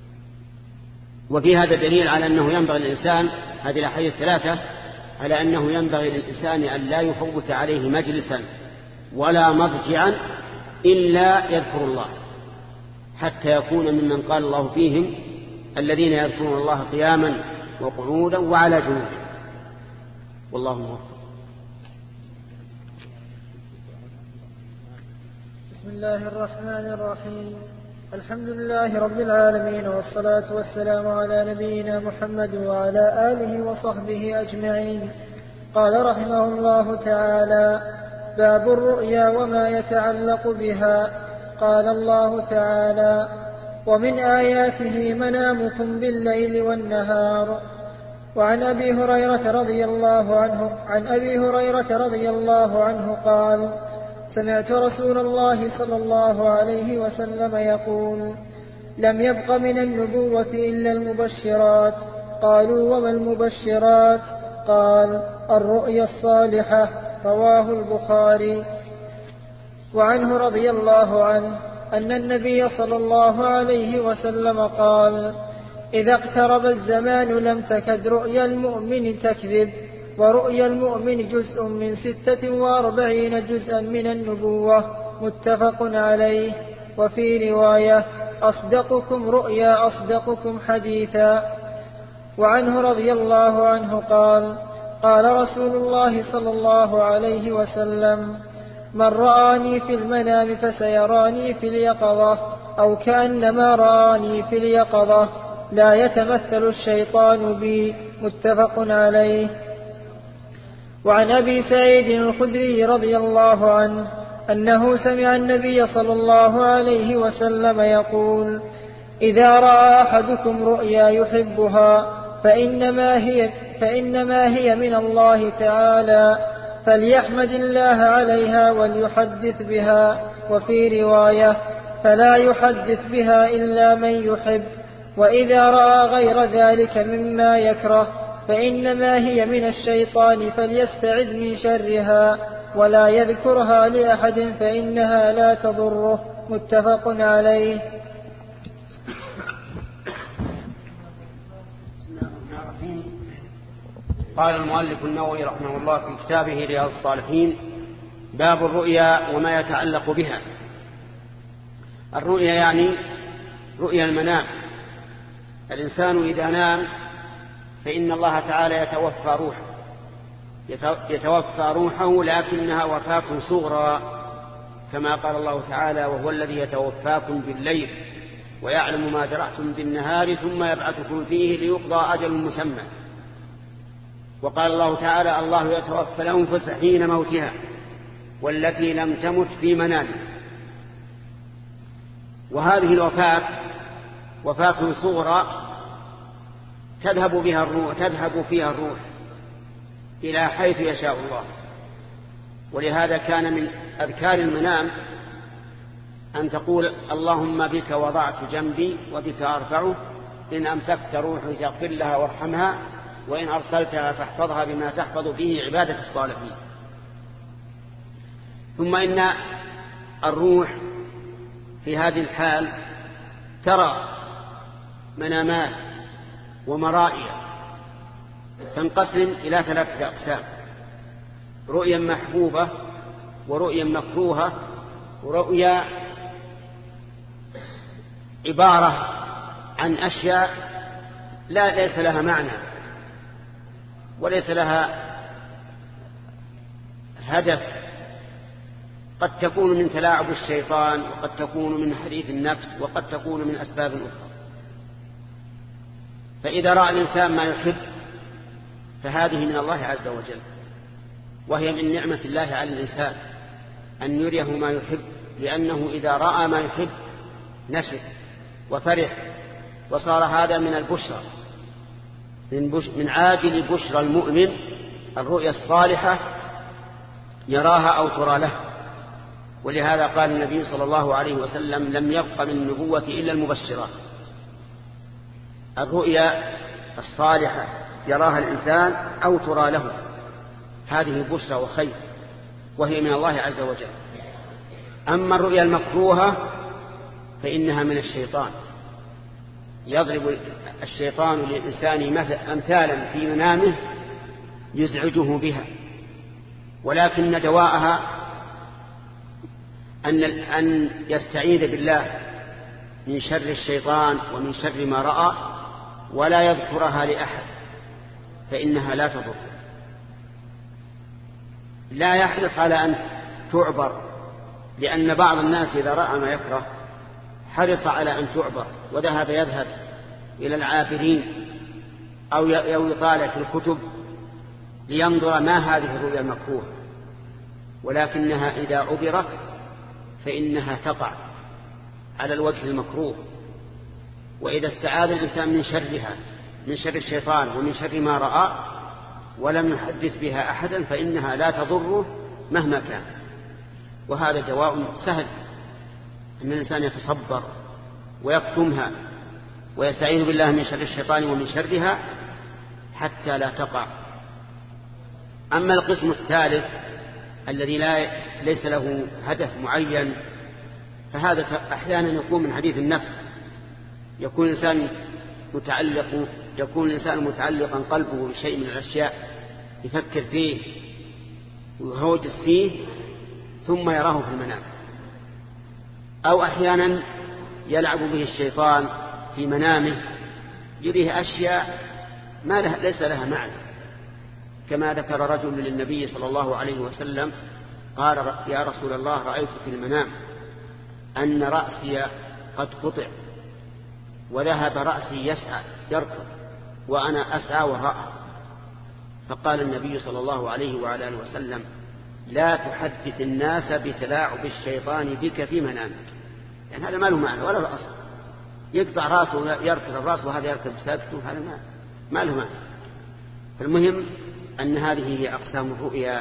وفي هذا دليل على أنه ينبغي للإنسان، هذه الأحاديث الثلاثة، على أنه ينبغي للإنسان أن لا يفوت عليه مجلسا ولا مضجعا إلا يذكر الله، حتى يكون ممن قال الله فيهم الذين يذكرون الله قياما وقعودا وعلى جنوبهم. والله موفق. بسم الله الرحمن الرحيم. الحمد لله رب العالمين، والصلاة والسلام على نبينا محمد وعلى آله وصحبه أجمعين. قال رحمه الله تعالى: باب الرؤيا وما يتعلق بها. قال الله تعالى: ومن آياته منامكم بالليل والنهار. وعن أبي هريرة رضي الله عنه عن أبي هريرة رضي الله عنه قال: سمعت رسول الله صلى الله عليه وسلم يقول: لم يبق من النبوة إلا المبشرات. قالوا: وما المبشرات؟ قال: الرؤيا الصالحة. رواه البخاري. وعنه رضي الله عنه أن النبي صلى الله عليه وسلم قال: إذا اقترب الزمان لم تكد رؤيا المؤمن تكذب، ورؤيا المؤمن جزء من ستة وأربعين جزءا من النبوة. متفق عليه. وفي رواية: أصدقكم رؤيا أصدقكم حديثا. وعنه رضي الله عنه قال: قال رسول الله صلى الله عليه وسلم: من رآني في المنام فسيراني في اليقظة، أو كأنما رآني في اليقظة، لا يتمثل الشيطان بي. متفق عليه. وعن أبي سعيد الخدري رضي الله عنه أنه سمع النبي صلى الله عليه وسلم يقول: إذا رأى أحدكم رؤيا يحبها فإنما هي, فإنما هي من الله تعالى، فليحمد الله عليها وليحدث بها. وفي رواية: فلا يحدث بها إلا من يحب. وإذا رأى غير ذلك مما يكره فإنما هي من الشيطان، فليستعذ من شرها ولا يذكرها لأحد فإنها لا تضره. متفق عليه. قال المؤلف النووي رحمه الله في كتابه رياض الصالحين: باب الرؤيا وما يتعلق بها. الرؤيا يعني رؤيا المنام. الإنسان إذا نام فإن الله تعالى يتوفى روحه يتوفى روحه لكنها وفاة صغرى، كما قال الله تعالى: وهو الذي يتوفاكم بالليل ويعلم ما جرحتم بالنهار ثم يبعثكم فيه ليقضى أجل مسمى. وقال الله تعالى: الله يتوفى الأنفس حين موتها والتي لم تمت في منامها. وهذه الوفاة وفاة صغرى تذهب بها الروح تذهب فيها الروح إلى حيث يشاء الله. ولهذا كان من أذكار المنام أن تقول: اللهم بك وضعت جنبي وبك أرفعه، إن أمسكت روحي فاغفر لها وارحمها، وإن أرسلتها فاحفظها بما تحفظ به عبادة الصالحين. ثم إن الروح في هذه الحال ترى منامات ومرائية تنقسم إلى ثلاثة أقسام: رؤيا محبوبة، ورؤيا مكروهة، ورؤيا عبارة عن أشياء لا ليس لها معنى وليس لها هدف، قد تكون من تلاعب الشيطان، وقد تكون من حديث النفس، وقد تكون من أسباب أخرى. فإذا رأى الإنسان ما يحب فهذه من الله عز وجل، وهي من نعمة الله على الإنسان أن يريه ما يحب، لأنه إذا رأى ما يحب نشط وفرح، وصار هذا من البشرى، من, بش من عاجل بشرى المؤمن الرؤيا الصالحة يراها أو ترى له. ولهذا قال النبي صلى الله عليه وسلم: لم يبق من النبوة إلا المبشرات. الرؤيا الصالحة يراها الإنسان أو ترى له، هذه بشرى وخير، وهي من الله عز وجل. أما الرؤيا المكروهة فإنها من الشيطان، يضرب الشيطان للإنسان أمثالا في منامه يزعجه بها، ولكن دواءها أن أن يستعيذ بالله من شر الشيطان ومن شر ما رأى ولا يذكرها لأحد، فإنها لا تضر. لا يحرص على أن تعبر، لأن بعض الناس إذا رأى ما يكره حرص على أن تعبر وذهب يذهب إلى العابرين أو يطالع في الكتب لينظر ما هذه الرؤيا المكروهة، ولكنها إذا عبرت فإنها تقع على الوجه المكروه. وإذا استعاذ الإنسان من شرها من شر الشيطان ومن شر ما رأى ولم يحدث بها أحدا فإنها لا تضره مهما كان. وهذا دواء سهل، أن الإنسان يتصبر ويكتمها ويستعيذ بالله من شر الشيطان ومن شرها حتى لا تقع. أما القسم الثالث الذي لا ليس له هدف معين، فهذا أحيانا يكون من حديث النفس، يكون الإنسان متعلق يكون الإنسان متعلقا قلبه بشيء من الأشياء يفكر فيه ويهوجس فيه ثم يراه في المنام، أو أحيانا يلعب به الشيطان في منامه يريه أشياء ما لها ليس لها معنى، كما ذكر رجل للنبي صلى الله عليه وسلم قال: يا رسول الله، رأيت في المنام أن رأسي قد قطع وذهب رأسي يسعى يركض وأنا أسعى وراءه. فقال النبي صلى الله عليه وعلى آله وسلم: لا تحدث الناس بتلاعب الشيطان بك في منامك، يعني هذا ما له معنى ولا له أصل، يقطع رأسه يركض الرأس وهذا يركض بسابته، هذا ما له معنى. فالمهم أن هذه هي أقسام الرؤيا.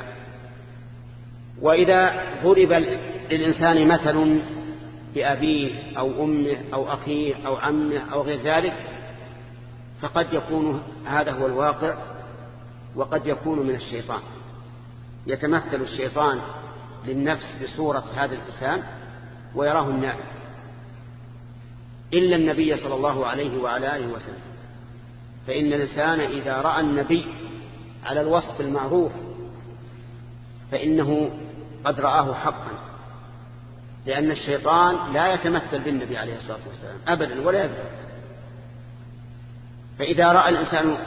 وإذا ضرب للإنسان مثل بأبيه أو أمه أو أخيه أو عمه أو غير ذلك فقد يكون هذا هو الواقع، وقد يكون من الشيطان، يتمثل الشيطان للنفس بصورة هذا الإنسان ويراه النائم، إلا النبي صلى الله عليه وعلى آله وسلم، فإن الإنسان إذا رأى النبي على الوصف المعروف فإنه قد رآه حقا، لأن الشيطان لا يتمثل بالنبي عليه الصلاة والسلام أبدا ولا يذكر. فإذا رأى الإنسان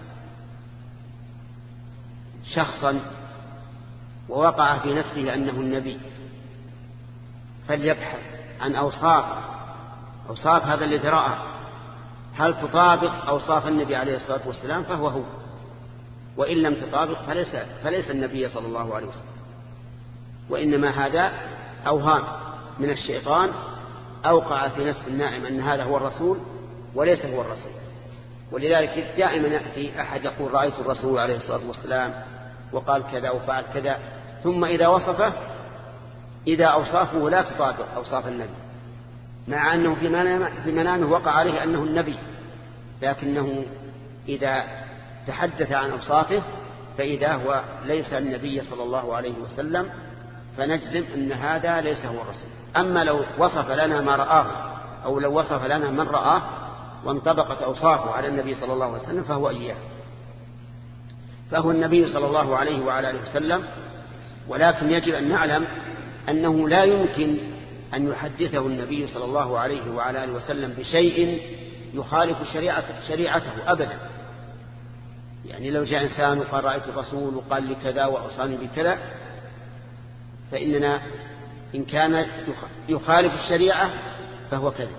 شخصا ووقع في نفسه أنه النبي فليبحث عن أوصاف أوصاف هذا الذي رأى هل تطابق أوصاف النبي عليه الصلاة والسلام فهو هو، وإن لم تطابق فليس, فليس النبي صلى الله عليه وسلم، وإنما هذا أوهام من الشيطان أوقع في نفس النائم أن هذا هو الرسول وليس هو الرسول. ولذلك دائما يأتي أحد يقول: رأيت الرسول عليه الصلاة والسلام وقال كذا وفعل كذا، ثم إذا وصفه إذا أوصافه لا تطابق أوصاف النبي، مع أنه في منامه وقع عليه أنه النبي، لكنه إذا تحدث عن أوصافه فإذا هو ليس النبي صلى الله عليه وسلم، فنجزم أن هذا ليس هو الرسول. أما لو وصف لنا ما رآه أو لو وصف لنا من رآه وانطبقت أوصافه على النبي صلى الله عليه وسلم فهو إياه، فهو النبي صلى الله عليه وعلى آله وسلم. ولكن يجب أن نعلم أنه لا يمكن أن يحدثه النبي صلى الله عليه وعلى آله وسلم بشيء يخالف شريعة شريعته أبدا. يعني لو جاء إنسان وقال: رأيت الرسول وقال لي كذا وأوصاني بكذا، فإننا إن كان يخالف الشريعة فهو كذب،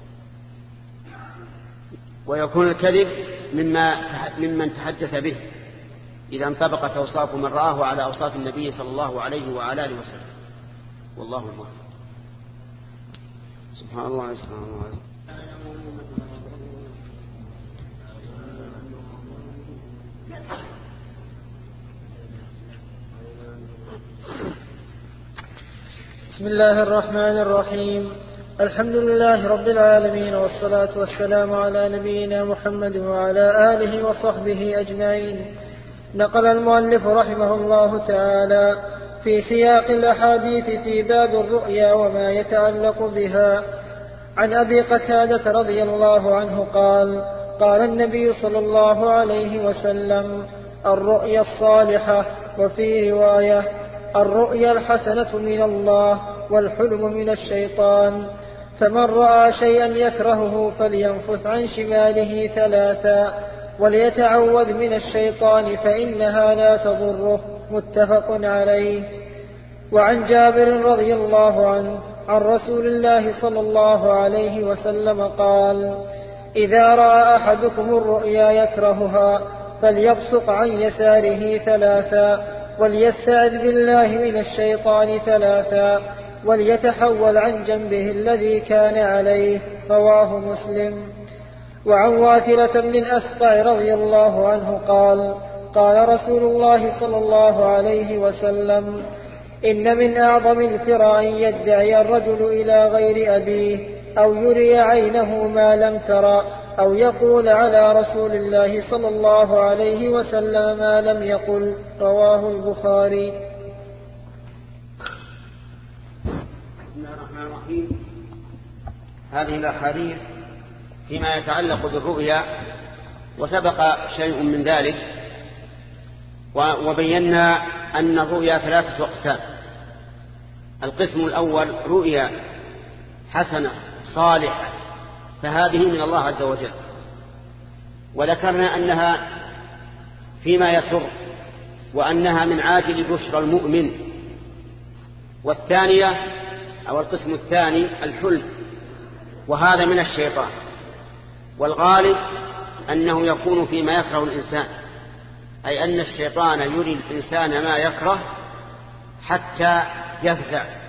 ويكون الكذب مما ممن تحدث به إذا انطبقت أوصاف من رآه على أوصاف النبي صلى الله عليه وعلى آله وسلم. والله أكبر. سبحان الله سبحان الله. بسم الله الرحمن الرحيم. الحمد لله رب العالمين، والصلاة والسلام على نبينا محمد وعلى آله وصحبه أجمعين. نقل المؤلف رحمه الله تعالى في سياق الأحاديث في باب الرؤيا وما يتعلق بها عن أبي قتادة رضي الله عنه قال قال النبي صلى الله عليه وسلم الرؤيا الصالحة، وفي رواية الرؤيا الحسنة من الله والحلم من الشيطان، فمن رأى شيئا يكرهه فلينفث عن شماله ثلاثا وليتعوذ من الشيطان فإنها لا تضره. متفق عليه. وعن جابر رضي الله عنه عن رسول الله صلى الله عليه وسلم قال إذا رأى أحدكم الرؤيا يكرهها فليبصق عن يساره ثلاثا وليستعذ بالله من الشيطان ثلاثا وليتحول عن جنبه الذي كان عليه. رواه مسلم. وعن واثلة بن الأسقع رضي الله عنه قال قال رسول الله صلى الله عليه وسلم إن من أعظم الفرع أن يدعي الرجل إلى غير أبيه أو يري عينه ما لم ترى أو يقول على رسول الله صلى الله عليه وسلم ما لم يقل. رواه البخاري. بسم الله الرحمن الرحيم. هذه الأحاديث فيما يتعلق بالرؤيا، وسبق شيء من ذلك، وبينا أن الرؤيا ثلاثة أقسام. القسم الأول رؤيا حسنة صالحة، فهذه من الله عز وجل، وذكرنا أنها فيما يسر وأنها من عاجل بشرى المؤمن. والثانية أو القسم الثاني الحلم، وهذا من الشيطان، والغالب أنه يكون فيما يكره الإنسان، أي أن الشيطان يري الإنسان ما يكره حتى يفزع